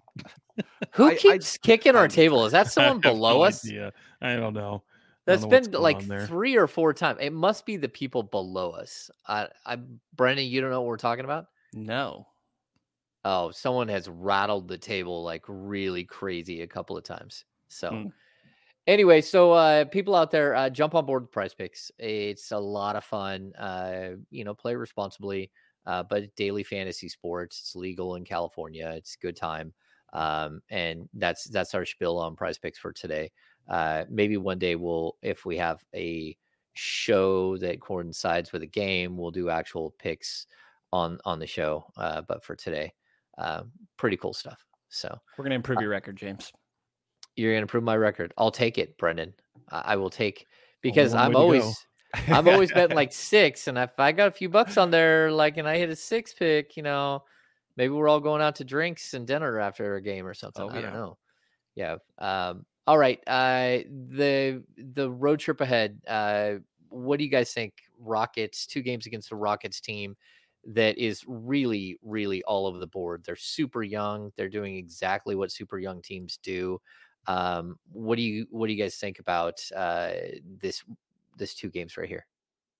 Who I, keeps I, kicking I, our I, table? Is that someone below no us? Yeah, I don't know. That's don't know been like three or four times. It must be the people below us. I, I, Brendan, you don't know what we're talking about? No. Oh, someone has rattled the table like really crazy a couple of times. So mm. anyway, so uh, people out there, uh, jump on board with Prize Picks. It's a lot of fun. Uh, you know, play responsibly, uh, but daily fantasy sports. It's legal in California. It's a good time. Um, and that's that's our spiel on Prize Picks for today. Uh, maybe one day we'll, if we have a show that coincides with a game, we'll do actual picks on on the show. Uh, but for today. Uh, pretty cool stuff. So we're going to improve uh, your record, James. You're going to improve my record. I'll take it, Brendan. I, I will take, because oh, I'm always, I'm always betting like six. And if I got a few bucks on there, like, and I hit a six pick, you know, maybe we're all going out to drinks and dinner after a game or something. Oh, I yeah. don't know. Yeah. Um, all right. Uh, the, the road trip ahead. Uh, what do you guys think? Rockets, two games against the Rockets team that is really, really all over the board. They're super young. They're doing exactly what super young teams do. Um, what do you, what do you guys think about uh, this, this two games right here?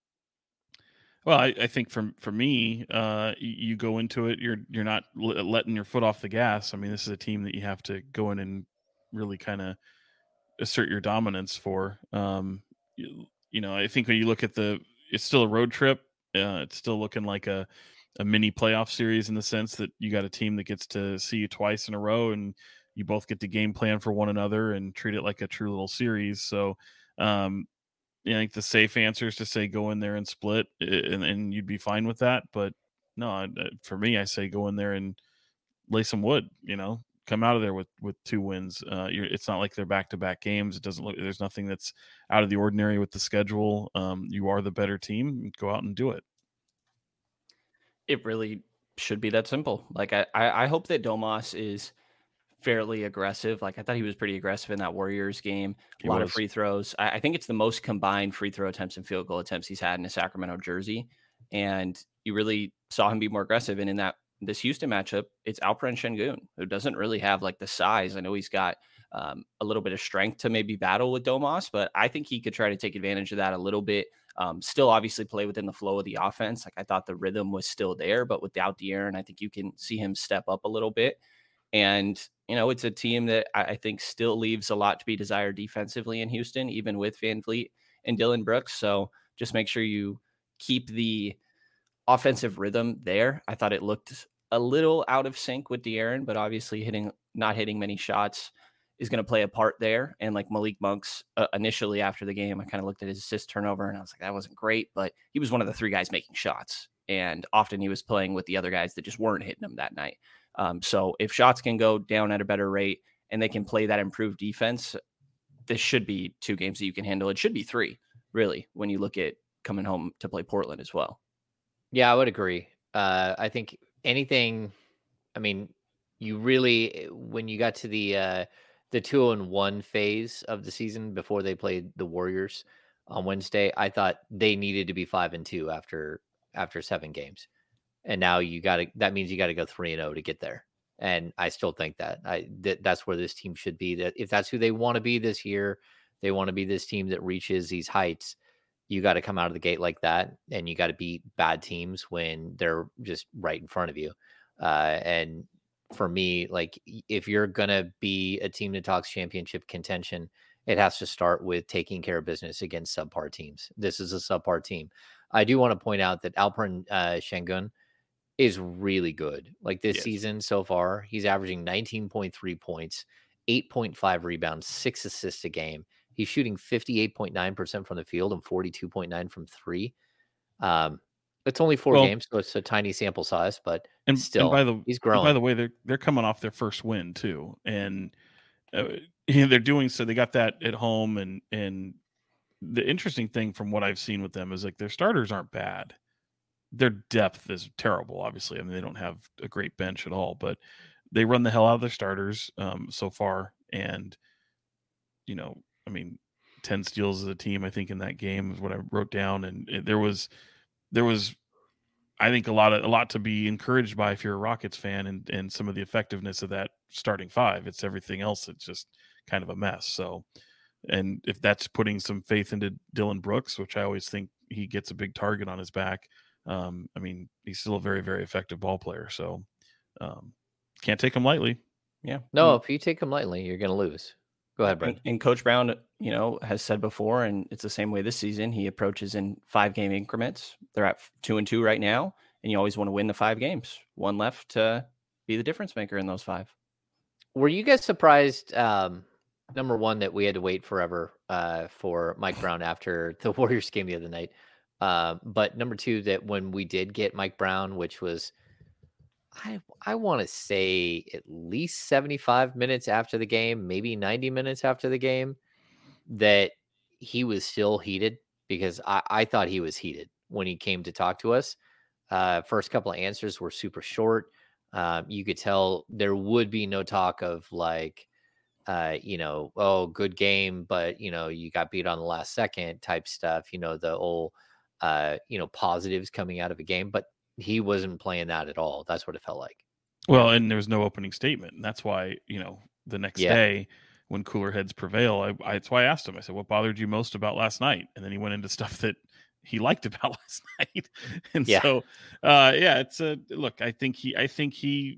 Well, I, I think for, for me, uh, you, you go into it, you're, you're not l- letting your foot off the gas. I mean, this is a team that you have to go in and really kind of assert your dominance for. Um, you, you know, I think when you look at the, it's still a road trip. Uh, it's still looking like a, a mini playoff series in the sense that you got a team that gets to see you twice in a row and you both get to game plan for one another and treat it like a true little series. So um, I think the safe answer is to say go in there and split and, and you'd be fine with that. But no, for me, I say go in there and lay some wood, you know, come out of there with, with two wins. Uh, you're, it's not like they're back-to-back games. It doesn't look, there's nothing that's out of the ordinary with the schedule. Um, you are the better team. Go out and do it. It really should be that simple. Like I, I hope that Domas is fairly aggressive. Like I thought he was pretty aggressive in that Warriors game. A lot of free throws. I, I think it's the most combined free throw attempts and field goal attempts he's had in a Sacramento jersey. And you really saw him be more aggressive. And in that, this Houston matchup, it's Alperen Şengün, who doesn't really have like the size. I know he's got um, a little bit of strength to maybe battle with Domas, but I think he could try to take advantage of that a little bit. Um, still obviously play within the flow of the offense. Like I thought the rhythm was still there, but without De'Aaron, I think you can see him step up a little bit. And, you know, it's a team that I, I think still leaves a lot to be desired defensively in Houston, even with Van Vliet and Dillon Brooks. So just make sure you keep the offensive rhythm there. I thought it looked a little out of sync with De'Aaron, but obviously hitting, not hitting many shots is going to play a part there. And like Malik Monk's uh, initially after the game, I kind of looked at his assist turnover and I was like, that wasn't great, but he was one of the three guys making shots. And often he was playing with the other guys that just weren't hitting him that night. Um, so if shots can go down at a better rate and they can play that improved defense, this should be two games that you can handle. It should be three, really, when you look at coming home to play Portland as well. Yeah, I would agree. Uh, I think anything, I mean, you really, when you got to the uh, the two and one phase of the season before they played the Warriors on Wednesday, I thought they needed to be five and two after after seven games, and now you got to. That means you got to go three and zero to get there. And I still think that I th- that's where this team should be. That if that's who they want to be this year, they want to be this team that reaches these heights. You got to come out of the gate like that, and you got to beat bad teams when they're just right in front of you. Uh, and for me, like if you're gonna be a team that talks championship contention, it has to start with taking care of business against subpar teams. This is a subpar team. I do want to point out that Alperen uh, Şengün is really good. Like this yes. season so far, he's averaging nineteen point three points, eight point five rebounds, six assists a game. He's shooting fifty-eight point nine percent from the field and forty-two point nine from three. Um, it's only four well, games, so it's a tiny sample size, but and, still, and by the, he's growing. By the way, they're they're coming off their first win too, and uh, they're doing so. They got that at home, and and the interesting thing from what I've seen with them is like their starters aren't bad. Their depth is terrible. Obviously, I mean they don't have a great bench at all, but they run the hell out of their starters um, so far, and you know, I mean, ten steals as a team. I think in that game is what I wrote down, and it, there was. There was, I think, a lot of a lot to be encouraged by if you're a Rockets fan, and and some of the effectiveness of that starting five. It's everything else. It's just kind of a mess. So, and if that's putting some faith into Dillon Brooks, which I always think he gets a big target on his back. Um, I mean, he's still a very, very effective ball player. So, um, can't take him lightly. Yeah. No, if you take him lightly, you're going to lose. Go ahead, Brent. And, and Coach Brown, you know, has said before, and it's the same way this season. He approaches in five game increments. They're at two and two right now, and you always want to win the five games. One left to be the difference maker in those five. Were you guys surprised? Um, number one, that we had to wait forever uh, for Mike Brown after the Warriors game the other night. Uh, but number two, that when we did get Mike Brown, which was, I I want to say at least seventy-five minutes after the game, maybe ninety minutes after the game, that he was still heated, because I, I thought he was heated when he came to talk to us. Uh, first couple of answers were super short. Um, you could tell there would be no talk of like, uh, you know, oh, good game, but, you know, you got beat on the last second type stuff, you know, the old, uh, you know, positives coming out of a game. But he wasn't playing that at all. That's what it felt like. Well, and there was no opening statement. And that's why, you know, the next yeah. day when cooler heads prevail, I, I, that's why I asked him, I said, what bothered you most about last night? And then he went into stuff that he liked about last night. And yeah. so, uh, yeah, it's a look, I think he, I think he,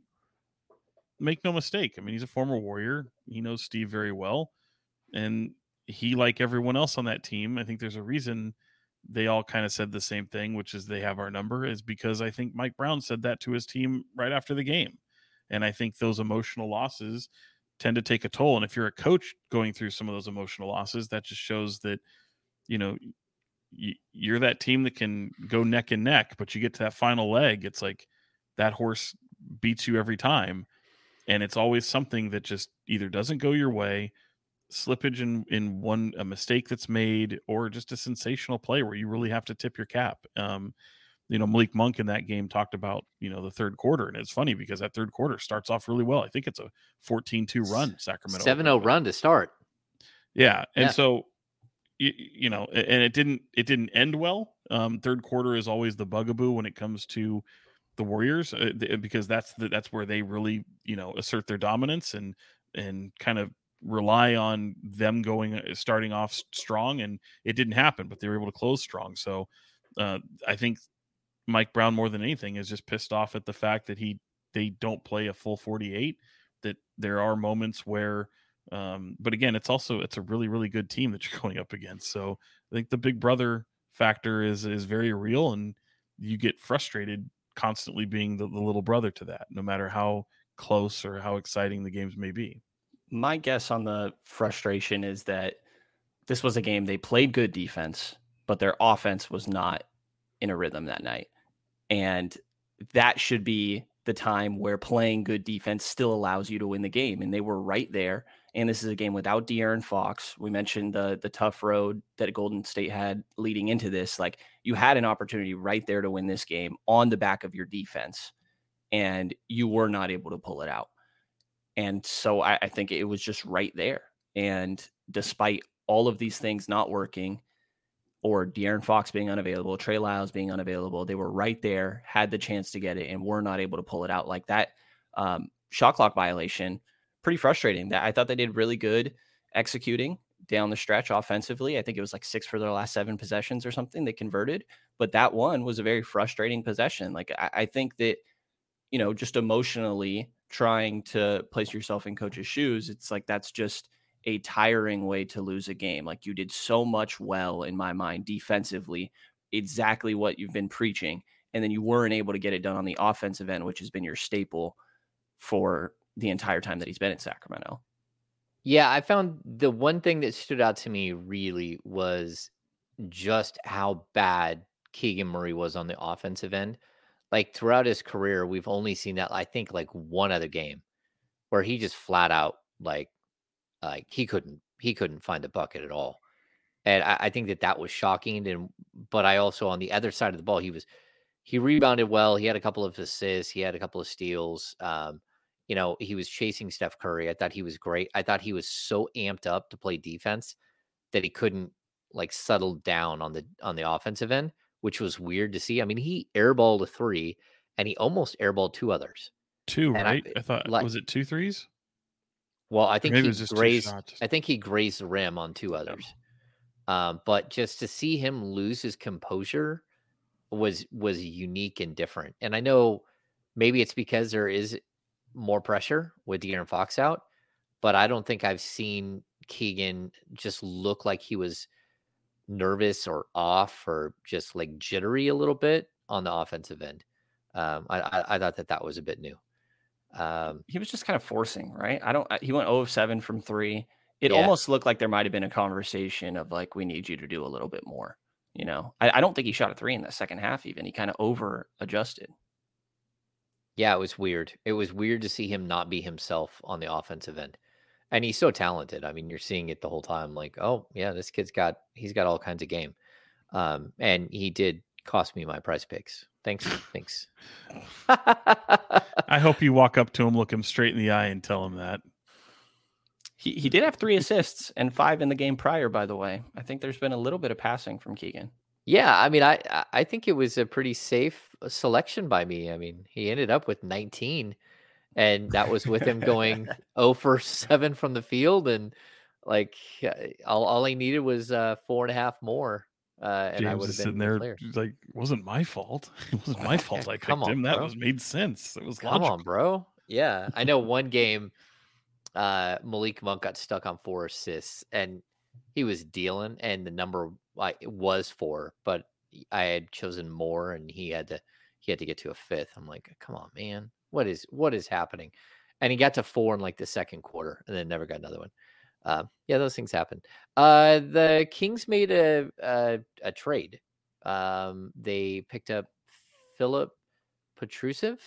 make no mistake. I mean, he's a former Warrior. He knows Steve very well. And he, like everyone else on that team, I think there's a reason they all kind of said the same thing, which is they have our number, is because I think Mike Brown said that to his team right after the game. And I think those emotional losses tend to take a toll. And if you're a coach going through some of those emotional losses, that just shows that, you know, y- you're that team that can go neck and neck, but you get to that final leg. It's like that horse beats you every time. And it's always something that just either doesn't go your way, slippage in, in one, a mistake that's made, or just a sensational play where you really have to tip your cap. Um, you know, Malik Monk in that game talked about, you know, the third quarter. And it's funny because that third quarter starts off really well. I think it's a fourteen two run, Sacramento. seven oh run to start. Yeah. And yeah. so, you, you know, and it didn't, it didn't end well. Um, third quarter is always the bugaboo when it comes to the Warriors, uh, because that's the, that's where they really, you know, assert their dominance and, and kind of rely on them going, starting off strong. And it didn't happen, but they were able to close strong. So uh, I think Mike Brown, more than anything, is just pissed off at the fact that he, they don't play a full forty-eight, that there are moments where, um, but again, it's also, it's a really, really good team that you're going up against. So I think the big brother factor is, is very real, and you get frustrated constantly being the, the little brother to that, no matter how close or how exciting the games may be. My guess on the frustration is that this was a game they played good defense, but their offense was not in a rhythm that night. And that should be the time where playing good defense still allows you to win the game. And they were right there. And this is a game without De'Aaron Fox. We mentioned the the tough road that Golden State had leading into this. Like, you had an opportunity right there to win this game on the back of your defense. and you were not able to pull it out. And so I, I think it was just right there. And despite all of these things not working, or De'Aaron Fox being unavailable, Trey Lyles being unavailable, they were right there, had the chance to get it, and were not able to pull it out. Like that um, shot clock violation, pretty frustrating. That I thought they did really good executing down the stretch offensively. I think it was like six for their last seven possessions or something they converted, but that one was a very frustrating possession. Like I, I think that, you know, just emotionally trying to place yourself in coach's shoes, it's like that's just a tiring way to lose a game. Like you did so much well in my mind defensively, exactly what you've been preaching, and then you weren't able to get it done on the offensive end, which has been your staple for the entire time that he's been in Sacramento. Yeah, I found the one thing that stood out to me really was just how bad Keegan Murray was on the offensive end. Like throughout his career, we've only seen that, I think, like one other game where he just flat out like like he couldn't he couldn't find the bucket at all. And I, I think that that was shocking. And but I also, on the other side of the ball, he was he rebounded well. He had a couple of assists. He had a couple of steals. Um, you know, he was chasing Steph Curry. I thought he was great. I thought he was so amped up to play defense that he couldn't like settle down on the on the offensive end, which was weird to see. I mean, he airballed a three, and he almost airballed two others. Two, and right? I, I thought like, was it two threes? Well, I think Maybe he grazed. I think he grazed the rim on two others. Yeah. Um, but just to see him lose his composure was was unique and different. And I know maybe it's because there is more pressure with De'Aaron Fox out, but I don't think I've seen Keegan just look like he was nervous or off or just like jittery a little bit on the offensive end. Um, I, I, I thought that that was a bit new. Um, he was just kind of forcing, right? I don't, he went zero of seven from three. It yeah. almost looked like there might've been a conversation of like, we need you to do a little bit more, you know, I, I don't think he shot a three in the second half. Even he kind of over adjusted. Yeah. It was weird. It was weird to see him not be himself on the offensive end. And he's so talented. I mean, you're seeing it the whole time. Like, oh yeah, this kid's got, he's got all kinds of game. Um, and he did cost me my prize picks. Thanks. Thanks. I hope you walk up to him, look him straight in the eye, and tell him that. He he did have three assists and five in the game prior, by the way. I think there's been a little bit of passing from Keegan. Yeah, I mean, I I think it was a pretty safe selection by me. I mean, he ended up with nineteen, and that was with him going zero for seven from the field, and like all all he needed was uh, four and a half more. Uh, and James I would have is sitting there like, it wasn't my fault. It wasn't my fault. Yeah, I picked on, him. That bro. was made sense. It was come logical. on, bro. Yeah, I know one game, uh, Malik Monk got stuck on four assists, and he was dealing, and the number like was four, but I had chosen more, and he had to he had to get to a fifth. I'm like, come on, man, what is what is happening? And he got to four in like the second quarter, and then never got another one. Uh, yeah, those things happen. Uh, the Kings made a a, a trade. Um, they picked up Philip Petrusev.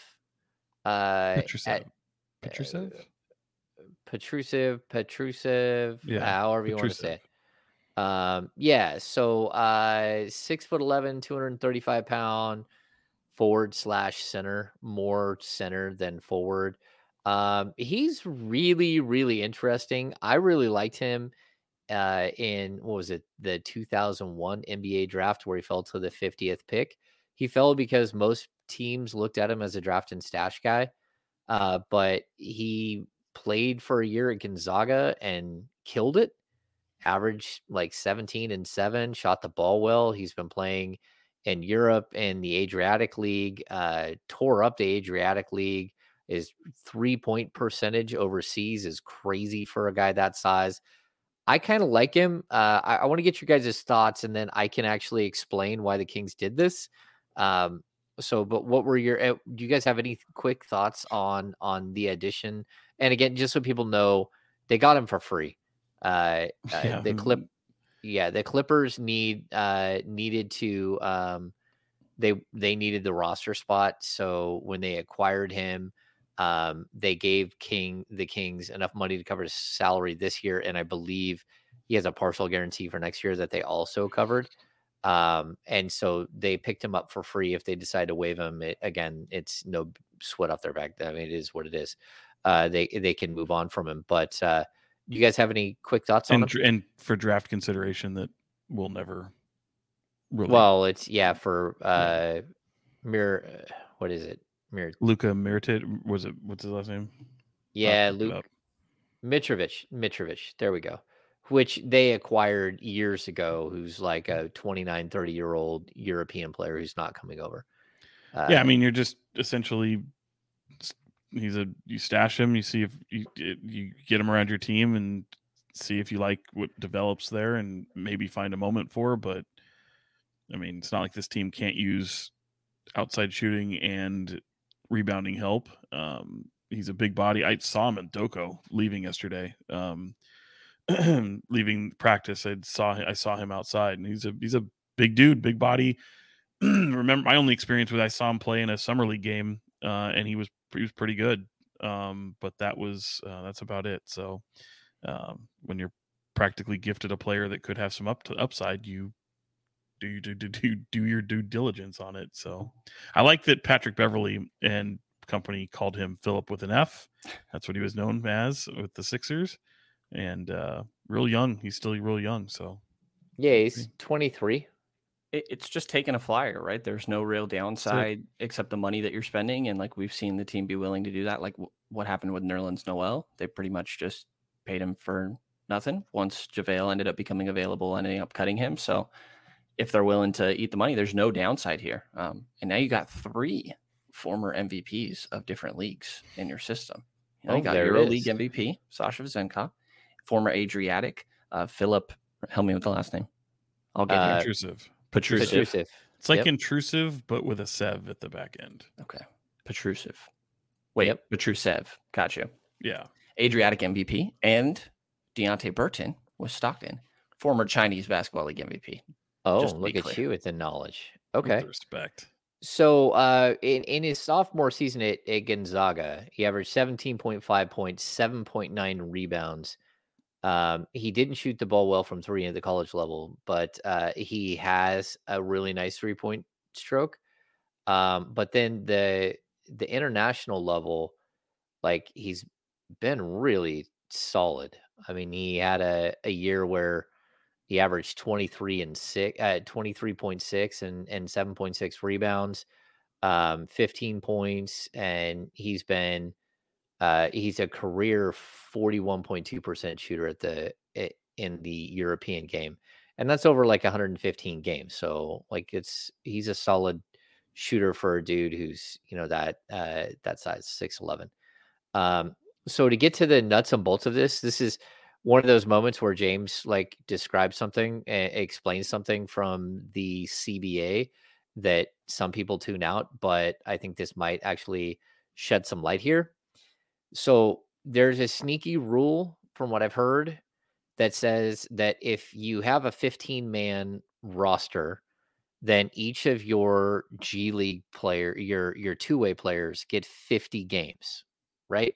Uh, Petrusev. At, Petrusev. Uh, Petrusev. Petrusev. Yeah, however you Petrusev. want to say it. Um, yeah. So, uh, six foot eleven, two hundred thirty-five pound forward slash center, more center than forward. Um, he's really, really interesting. I really liked him uh, in, what was it, the two thousand one N B A draft where he fell to the fiftieth pick. He fell because most teams looked at him as a draft and stash guy, uh, but he played for a year at Gonzaga and killed it. Averaged like seventeen and seven, shot the ball well. He's been playing in Europe and the Adriatic League, uh, tore up the Adriatic League. His three-point percentage overseas is crazy for a guy that size. I kind of like him. Uh, I, I want to get your guys' thoughts, and then I can actually explain why the Kings did this. Um, so, but what were your? Uh, do you guys have any quick thoughts on on the addition? And again, just so people know, they got him for free. Uh, uh Yeah. the clip, yeah, the Clippers need uh needed to um they they needed the roster spot. So when they acquired him, um, they gave King the Kings enough money to cover his salary this year, and I believe he has a partial guarantee for next year that they also covered. Um, and so they picked him up for free. If they decide to waive him, it, again, it's no sweat off their back. I mean, it is what it is. Uh, they they can move on from him. But uh, do you guys have any quick thoughts on and, him? And for draft consideration, that will never really. Well, it's yeah for uh, yeah. Mir. Uh, what is it? Mir. Luka Mirotic. Was it? What's his last name? Yeah, Luke Mitrovic. Mitrovic. There we go. Which they acquired years ago. Who's like a twenty-nine, thirty year old European player who's not coming over. Uh, yeah, I mean, you're just essentially. He's a you stash him. You see if you you get him around your team and see if you like what develops there, and maybe find a moment for. But I mean, it's not like this team can't use outside shooting and rebounding help. Um, he's a big body. I saw him in Doko leaving yesterday, um, leaving practice. I saw I saw him outside, and he's a he's a big dude, big body. Remember, my only experience with I saw him play in a summer league game, uh, and he was. He was pretty good, um, but that was uh, that's about it. So um, when you're practically gifted a player that could have some up to upside, you do you do, do do do your due diligence on it. So I like that Patrick Beverley and company called him Philip with an F. That's what he was known as with the Sixers, and uh, real young. He's still real young. So yeah, he's twenty-three. It's just taking a flyer, right? There's no real downside except the money that you're spending. And like we've seen the team be willing to do that. Like w- what happened with Nerlens Noel, they pretty much just paid him for nothing. Once JaVale ended up becoming available, ending up cutting him. So if they're willing to eat the money, there's no downside here. Um, and now you got three former M V Ps of different leagues in your system. You, know, oh, you got EuroLeague M V P, Sasha Vezenkov, former Adriatic, uh, Philip, help me with the last name. I'll get uh, here. Intrusive. Petrusev. Petrusev. It's like yep. intrusive, but with a sev at the back end. Okay. Petrusev. Wait, yep. Petrusev. Gotcha. Yeah. Adriatic M V P and Deontay Burton with Stockton, former Chinese Basketball League M V P. Oh, look at you with the knowledge. Okay. With respect. So uh, in, in his sophomore season at, at Gonzaga, he averaged seventeen point five points, seven point nine rebounds. Um, he didn't shoot the ball well from three at the college level, but uh, he has a really nice three-point stroke. Um, but then the the international level, like he's been really solid. I mean, he had a, a year where he averaged twenty-three and six, uh, twenty-three point six and and seven point six rebounds, um, fifteen points, and he's been. Uh, he's a career forty-one point two percent shooter at the in the European game, and that's over like one hundred fifteen games. So like it's he's a solid shooter for a dude who's you know that uh, that size six eleven. Um, so to get to the nuts and bolts of this, this is one of those moments where James like describes something, uh, explains something from the C B A that some people tune out, but I think this might actually shed some light here. So there's a sneaky rule from what I've heard that says that if you have a fifteen man roster, then each of your G League player, your, your two-way players get fifty games, right?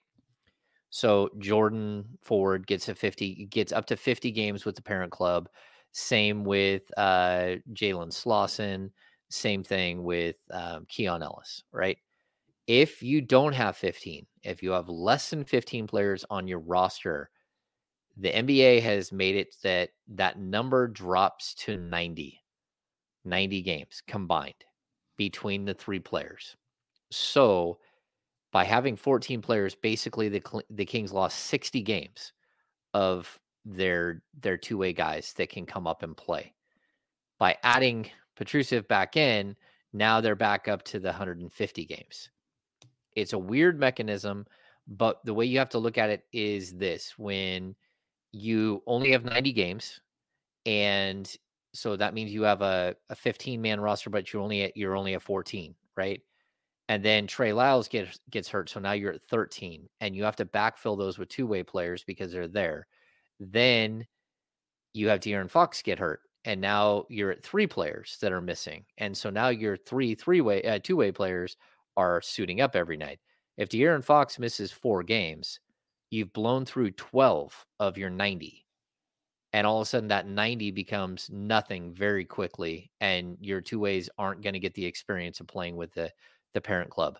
So Jordan Ford gets a fifty, gets up to fifty games with the parent club. Same with uh, Jalen Slauson. Same thing with um, Keon Ellis, right? If you don't have fifteen, if you have less than fifteen players on your roster, the N B A has made it that that number drops to ninety, ninety games combined between the three players. So by having fourteen players, basically the the Kings lost sixty games of their their two-way guys that can come up and play. By adding Petrusev back in, now they're back up to the one hundred fifty games. It's a weird mechanism, but the way you have to look at it is this: when you only have ninety games, and so that means you have a, a fifteen man roster, but you're only at you're only at fourteen, right? And then Trey Lyles gets gets hurt, so now you're at thirteen, and you have to backfill those with two way players because they're there. Then you have De'Aaron Fox get hurt, and now you're at three players that are missing, and so now your three three way uh, two way players are suiting up every night. If De'Aaron Fox misses four games, you've blown through twelve of your ninety. And all of a sudden that ninety becomes nothing very quickly. And your two ways aren't going to get the experience of playing with the, the parent club.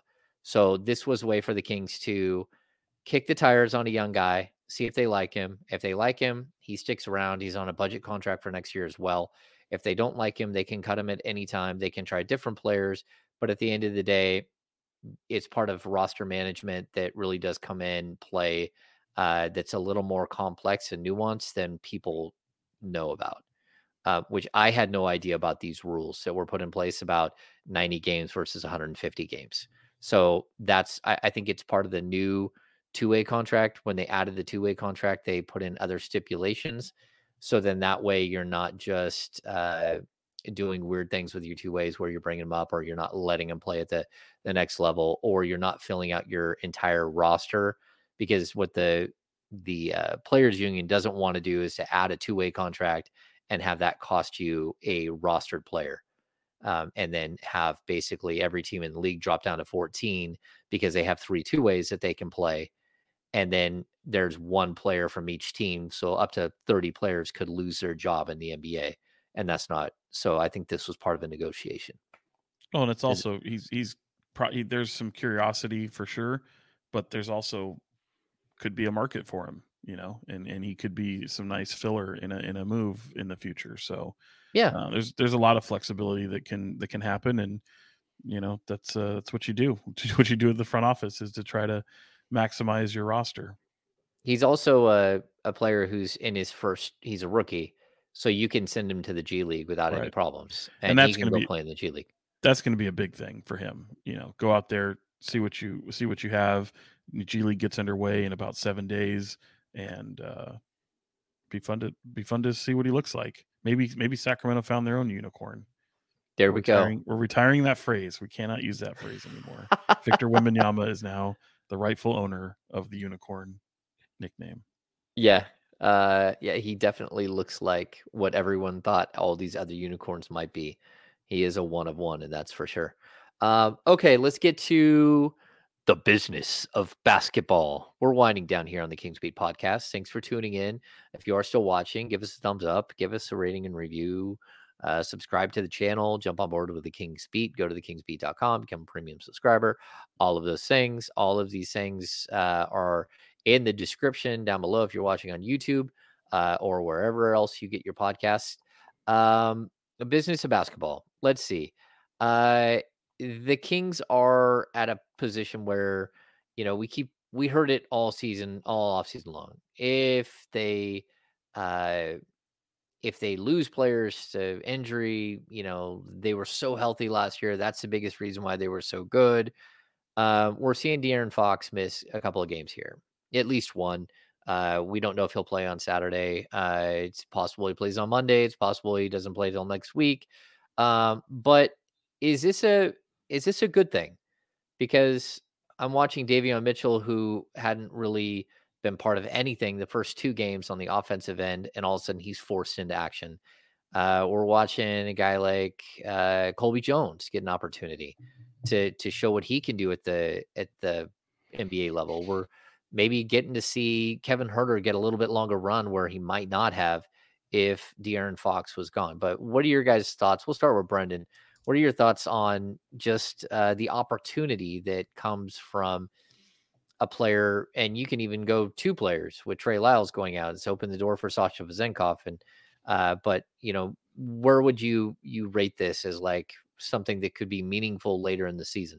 So this was a way for the Kings to kick the tires on a young guy, see if they like him. If they like him, he sticks around. He's on a budget contract for next year as well. If they don't like him, they can cut him at any time. They can try different players. But at the end of the day, it's part of roster management that really does come in play uh, that's a little more complex and nuanced than people know about, uh, which I had no idea about these rules that were put in place about ninety games versus one hundred fifty games. So that's, I, I think it's part of the new two-way contract. When they added the two-way contract, they put in other stipulations. So then that way you're not just uh, doing weird things with your two ways where you're bringing them up or you're not letting them play at the, the next level, or you're not filling out your entire roster, because what the, the uh, players union doesn't want to do is to add a two-way contract and have that cost you a rostered player. Um, and then have basically every team in the league drop down to fourteen because they have three two ways that they can play. And then there's one player from each team. So up to thirty players could lose their job in the N B A. And that's not, so I think this was part of a negotiation. Oh, and it's also, he's, he's probably, there's some curiosity for sure, but there's also could be a market for him, you know, and, and he could be some nice filler in a, in a move in the future. So yeah, uh, there's, there's a lot of flexibility that can, that can happen. And, you know, that's, uh, that's what you do. What you do at the front office is to try to maximize your roster. He's also a, a player who's in his first, he's a rookie. So you can send him to the G League without right. any problems. And, and that's he can go be, play in the G League. That's going to be a big thing for him. You know, go out there, see what you see what you have. The G League gets underway in about seven days, and uh, be fun to be fun to see what he looks like. Maybe maybe Sacramento found their own unicorn. There we're we retiring, go. We're retiring that phrase. We cannot use that phrase anymore. Victor Wembanyama is now the rightful owner of the unicorn nickname. Yeah. Uh, yeah, he definitely looks like what everyone thought all these other unicorns might be. He is a one of one, and that's for sure. Um, okay, let's get to the business of basketball. We're winding down here on the Kings Beat podcast. Thanks for tuning in. If you are still watching, give us a thumbs up, give us a rating and review, uh, subscribe to the channel, jump on board with the Kings Beat, go to the kings beat dot com, become a premium subscriber. All of those things, all of these things uh, are in the description down below if you're watching on YouTube uh, or wherever else you get your podcasts. Um, the business of basketball. Let's see. Uh, the Kings are at a position where, you know, we keep, we heard it all season, all off season long. If they, uh, if they lose players to injury, you know, they were so healthy last year. That's the biggest reason why they were so good. Uh, we're seeing De'Aaron Fox miss a couple of games here. At least one. Uh, we don't know if he'll play on Saturday. Uh, it's possible he plays on Monday. It's possible he doesn't play till next week. Um, but is this a is this a good thing? Because I'm watching Davion Mitchell, who hadn't really been part of anything the first two games on the offensive end, and all of a sudden he's forced into action. Uh, we're watching a guy like uh, Colby Jones get an opportunity to to show what he can do at the at the N B A level. We're maybe getting to see Kevin Huerter get a little bit longer run where he might not have if De'Aaron Fox was gone. But what are your guys' thoughts? We'll start with Brendan. What are your thoughts on just uh, the opportunity that comes from a player, and you can even go two players with Trey Lyles going out? It's opened the door for Sasha Vezenkov. And, uh, but, you know, where would you, you rate this as like something that could be meaningful later in the season?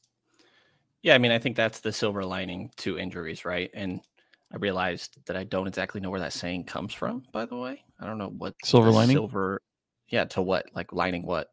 Yeah, I mean, I think that's the silver lining to injuries, right? And I realized that I don't exactly know where that saying comes from, by the way. I don't know what silver lining. Silver, yeah, to what? Like lining what?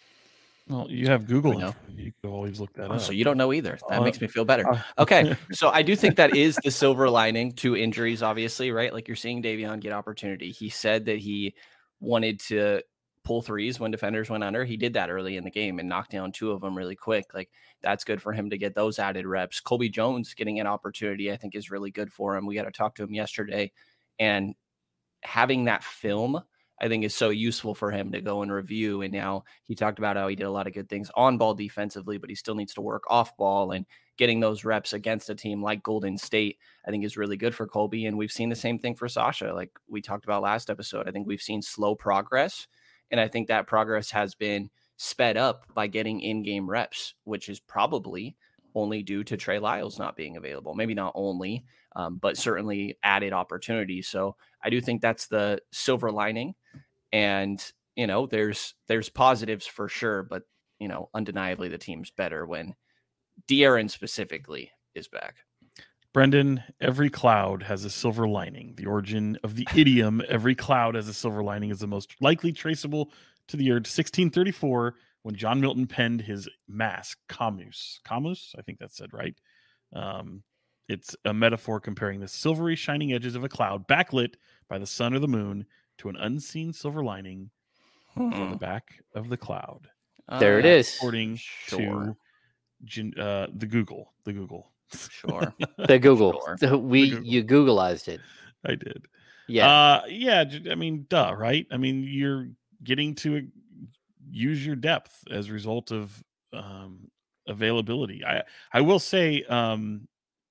Well, you have Google. You, know? You can always look that oh, up. So you don't know either. That uh, makes me feel better. Uh, okay, so I do think that is the silver lining to injuries, obviously, right? Like you're seeing Davion get opportunity. He said that he wanted to pull threes when defenders went under. He did that early in the game and knocked down two of them really quick. Like that's good for him to get those added reps. Colby Jones getting an opportunity, I think, is really good for him. We got to talk to him yesterday, and having that film, I think, is so useful for him to go and review. And now he talked about how he did a lot of good things on ball defensively, but he still needs to work off ball, and getting those reps against a team like Golden State, I think, is really good for Colby. And we've seen the same thing for Sasha. Like we talked about last episode, I think we've seen slow progress. And I think that progress has been sped up by getting in-game reps, which is probably only due to Trey Lyles not being available. Maybe not only, um, but certainly added opportunity. So I do think that's the silver lining. And, you know, there's there's positives for sure, but, you know, undeniably the team's better when De'Aaron specifically is back. Brendan, every cloud has a silver lining. The origin of the idiom, every cloud has a silver lining, is the most likely traceable to the year sixteen thirty-four, when John Milton penned his mask, Camus. Camus? I think that's said right. Um, it's a metaphor comparing the silvery shining edges of a cloud backlit by the sun or the moon to an unseen silver lining hmm. for the back of the cloud. There uh, it is. According sure. to uh, the Google. The Google. Sure. The Google. Sure. So we Google. You Googleized it. I did. Yeah. Uh, yeah. I mean, duh, right? I mean, you're getting to use your depth as a result of um, availability. I I will say, um,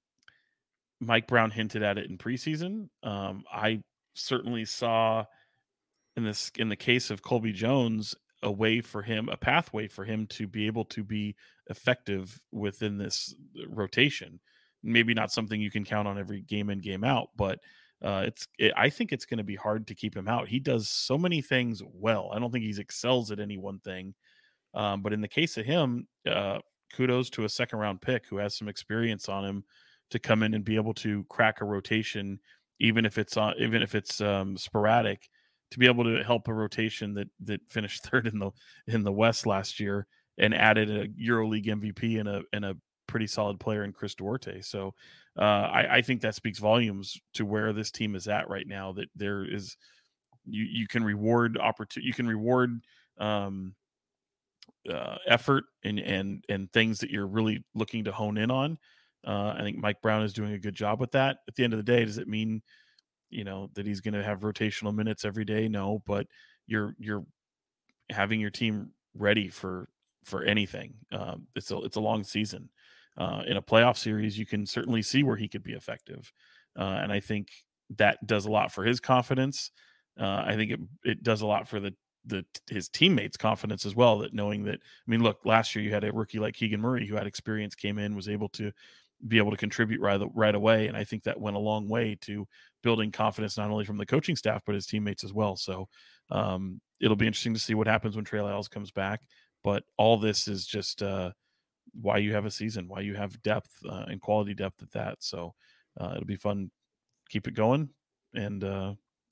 Mike Brown hinted at it in preseason. Um, I certainly saw in this in the case of Colby Jones a way for him, a pathway for him to be able to be effective within this rotation. Maybe not something you can count on every game in, game out, but uh, it's. It, I think it's going to be hard to keep him out. He does so many things well. I don't think he excels at any one thing. Um, but in the case of him, uh, kudos to a second round pick who has some experience on him to come in and be able to crack a rotation, even if it's on, even if it's um, sporadic, to be able to help a rotation that that finished third in the in the West last year and added a EuroLeague M V P and a and a pretty solid player in Chris Duarte. So uh, I, I think that speaks volumes to where this team is at right now. That there is you you can reward opportunity, you can reward um, uh, effort and and and things that you're really looking to hone in on. Uh, I think Mike Brown is doing a good job with that. At the end of the day, does it mean, you know, that he's going to have rotational minutes every day? No, but you're you're having your team ready for for anything. Um, it's a it's a long season. Uh, in a playoff series, you can certainly see where he could be effective, uh, and I think that does a lot for his confidence. Uh, I think it it does a lot for the the his teammates' confidence as well. That knowing that, I mean, look, last year you had a rookie like Keegan Murray who had experience, came in, was able to be able to contribute right right away, and I think that went a long way to building confidence not only from the coaching staff but his teammates as well. So um, it'll be interesting to see what happens when Trey Lyles comes back. But all this is just uh, why you have a season, why you have depth uh, and quality depth at that. So uh, it'll be fun. Keep it going, and uh,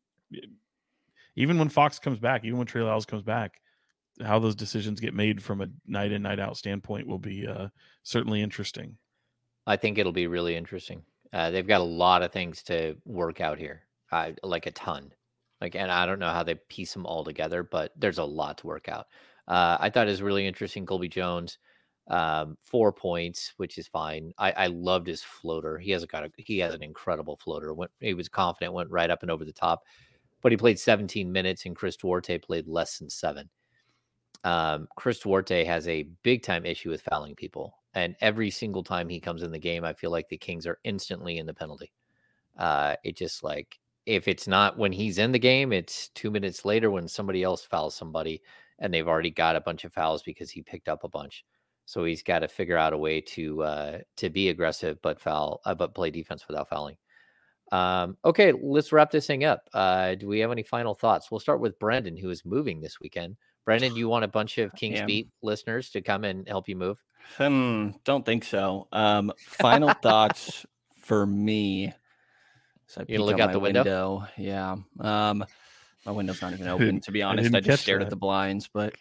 even when Fox comes back, even when Trey Lyles comes back, how those decisions get made from a night in, night out standpoint will be uh, certainly interesting. I think it'll be really interesting. Uh, they've got a lot of things to work out here, uh, like a ton. Like, and I don't know how they piece them all together, but there's a lot to work out. Uh, I thought it was really interesting. Colby Jones, um, four points, which is fine. I, I loved his floater. He has got a, he has an incredible floater. Went, he was confident, went right up and over the top. But he played seventeen minutes, and Chris Duarte played less than seven. Um, Chris Duarte has a big time issue with fouling people. And every single time he comes in the game, I feel like the Kings are instantly in the penalty. Uh, it just like, if it's not when he's in the game, it's two minutes later when somebody else fouls somebody and they've already got a bunch of fouls because he picked up a bunch. So he's got to figure out a way to uh, to be aggressive, but foul, uh, but play defense without fouling. Um, okay, let's wrap this thing up. Uh, do we have any final thoughts? We'll start with Brandon, who is moving this weekend. Brandon, you want a bunch of Kings yeah. Beat listeners to come and help you move? Hmm, don't think so. Um, final thoughts for me. So you look out, out the window? window. Yeah. Um, my window's not even open, to be honest. I, I just stared that. at the blinds, but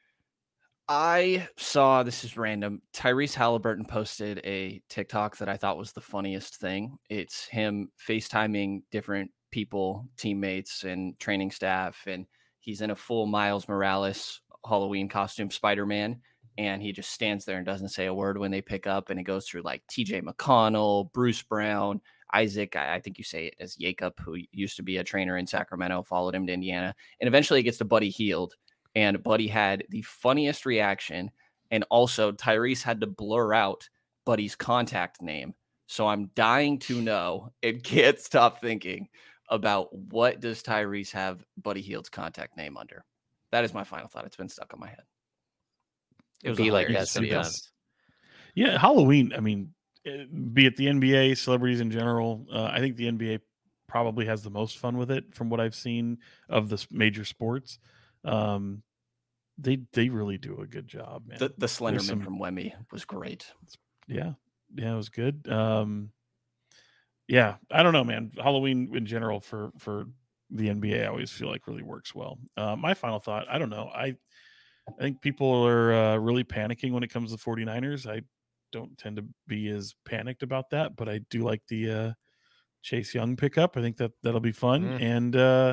I saw, this is random, Tyrese Halliburton posted a TikTok that I thought was the funniest thing. It's him FaceTiming different people, teammates and training staff, and he's in a full Miles Morales Halloween costume, Spider-Man, and he just stands there and doesn't say a word when they pick up, and it goes through like T J McConnell, Bruce Brown, Isaac, I, I think you say it as Jacob, who used to be a trainer in Sacramento, followed him to Indiana, and eventually it gets to Buddy Hield, and Buddy had the funniest reaction, and also Tyrese had to blur out Buddy's contact name. So I'm dying to know and can't stop thinking about what does Tyrese have Buddy Hield's contact name under. That is my final thought. It's been stuck on my head. It would be like that sometimes. Yeah, Halloween. I mean, be it the N B A, celebrities in general. Uh, I think the N B A probably has the most fun with it from what I've seen of the major sports. Um, they they really do a good job, man. The, the Slenderman some, from Wemmy was great. Yeah, yeah, it was good. Um, yeah, I don't know, man. Halloween in general for for the N B A, I always feel like really works well. Uh, my final thought, I don't know. I I think people are uh, really panicking when it comes to the 49ers. I don't tend to be as panicked about that, but I do like the uh, Chase Young pickup. I think that that'll be fun. Mm. And uh,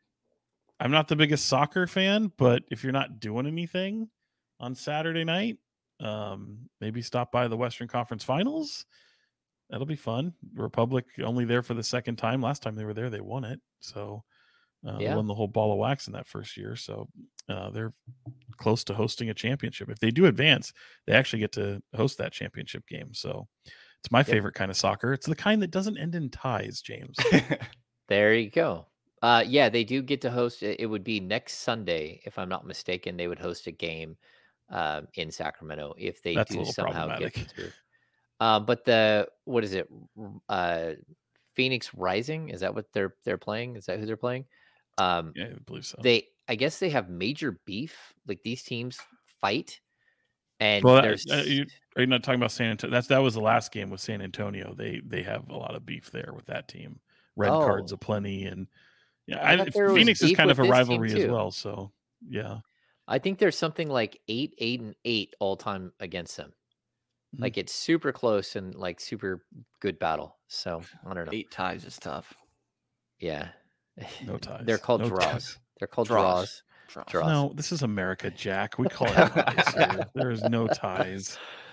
I'm not the biggest soccer fan, but if you're not doing anything on Saturday night, um, maybe stop by the Western Conference Finals. That'll be fun. Republic only there for the second time. Last time they were there, they won it. So uh, yeah. they won the whole ball of wax in that first year. So uh, they're close to hosting a championship. If they do advance, they actually get to host that championship game. So it's my yep. favorite kind of soccer. It's the kind that doesn't end in ties, James. There you go. Uh, yeah, they do get to host. It would be next Sunday, if I'm not mistaken. They would host a game uh, in Sacramento if they That's do somehow get through. Uh, but the what is it? Uh, Phoenix Rising, is that what they're they're playing? Is that who they're playing? Um, yeah, I believe so. They, I guess, they have major beef. Like these teams fight, and well, there's. Uh, you, are you not talking about San Antonio? That's that was the last game with San Antonio. They they have a lot of beef there with that team. Red oh. cards aplenty, and yeah, I I, Phoenix is kind of a rivalry as well. So yeah, I think there's something like eight, eight, and eight all time against them. Like it's super close and like super good battle. So I don't know. Eight ties is tough. Yeah. No ties. They're called no draws. Ties. They're called draws. Draws. draws. No, this is America, Jack. We call it ties here. There is no ties.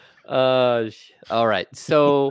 Uh, all right. So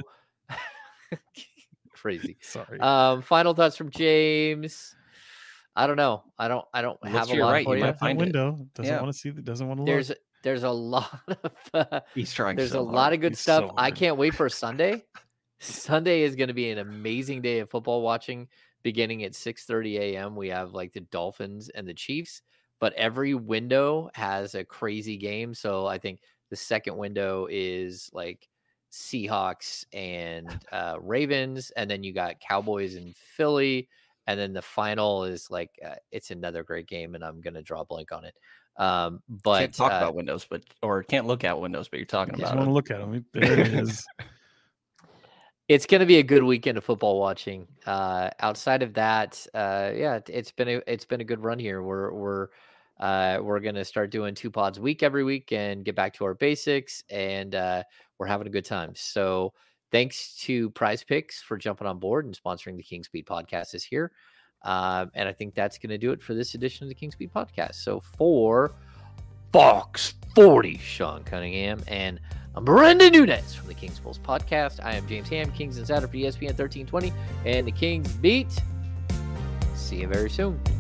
crazy. Sorry. Um, final thoughts from James. I don't know. I don't. I don't What's have a lot right? for you. you. Find window doesn't yeah. want to see. Doesn't want to look. There's There's a lot of uh, he's trying. There's so a hard. lot of good he's stuff. So I can't wait for Sunday. Sunday is going to be an amazing day of football watching. Beginning at six thirty a.m., we have like the Dolphins and the Chiefs. But every window has a crazy game. So I think the second window is like Seahawks and uh, Ravens, and then you got Cowboys and Philly, and then the final is like uh, it's another great game, and I'm going to draw a blank on it. Um, but can't talk uh, about windows, but or can't look at windows, but you're talking I about. Just want to look at them. There it is. It's going to be a good weekend of football watching. Uh, outside of that, uh, yeah, it's been a it's been a good run here. We're we're uh, we're going to start doing two pods a week every week and get back to our basics, and uh, we're having a good time. So thanks to Prize Picks for jumping on board and sponsoring the King Speed Podcast this year. Um, and I think that's going to do it for this edition of the King Speed Podcast. So for Fox forty, Sean Cunningham, and Brendan Nunez from the Kings Pulse Podcast, I am James Ham, Kings Insider for E S P N thirteen twenty and the Kings Beat. See you very soon.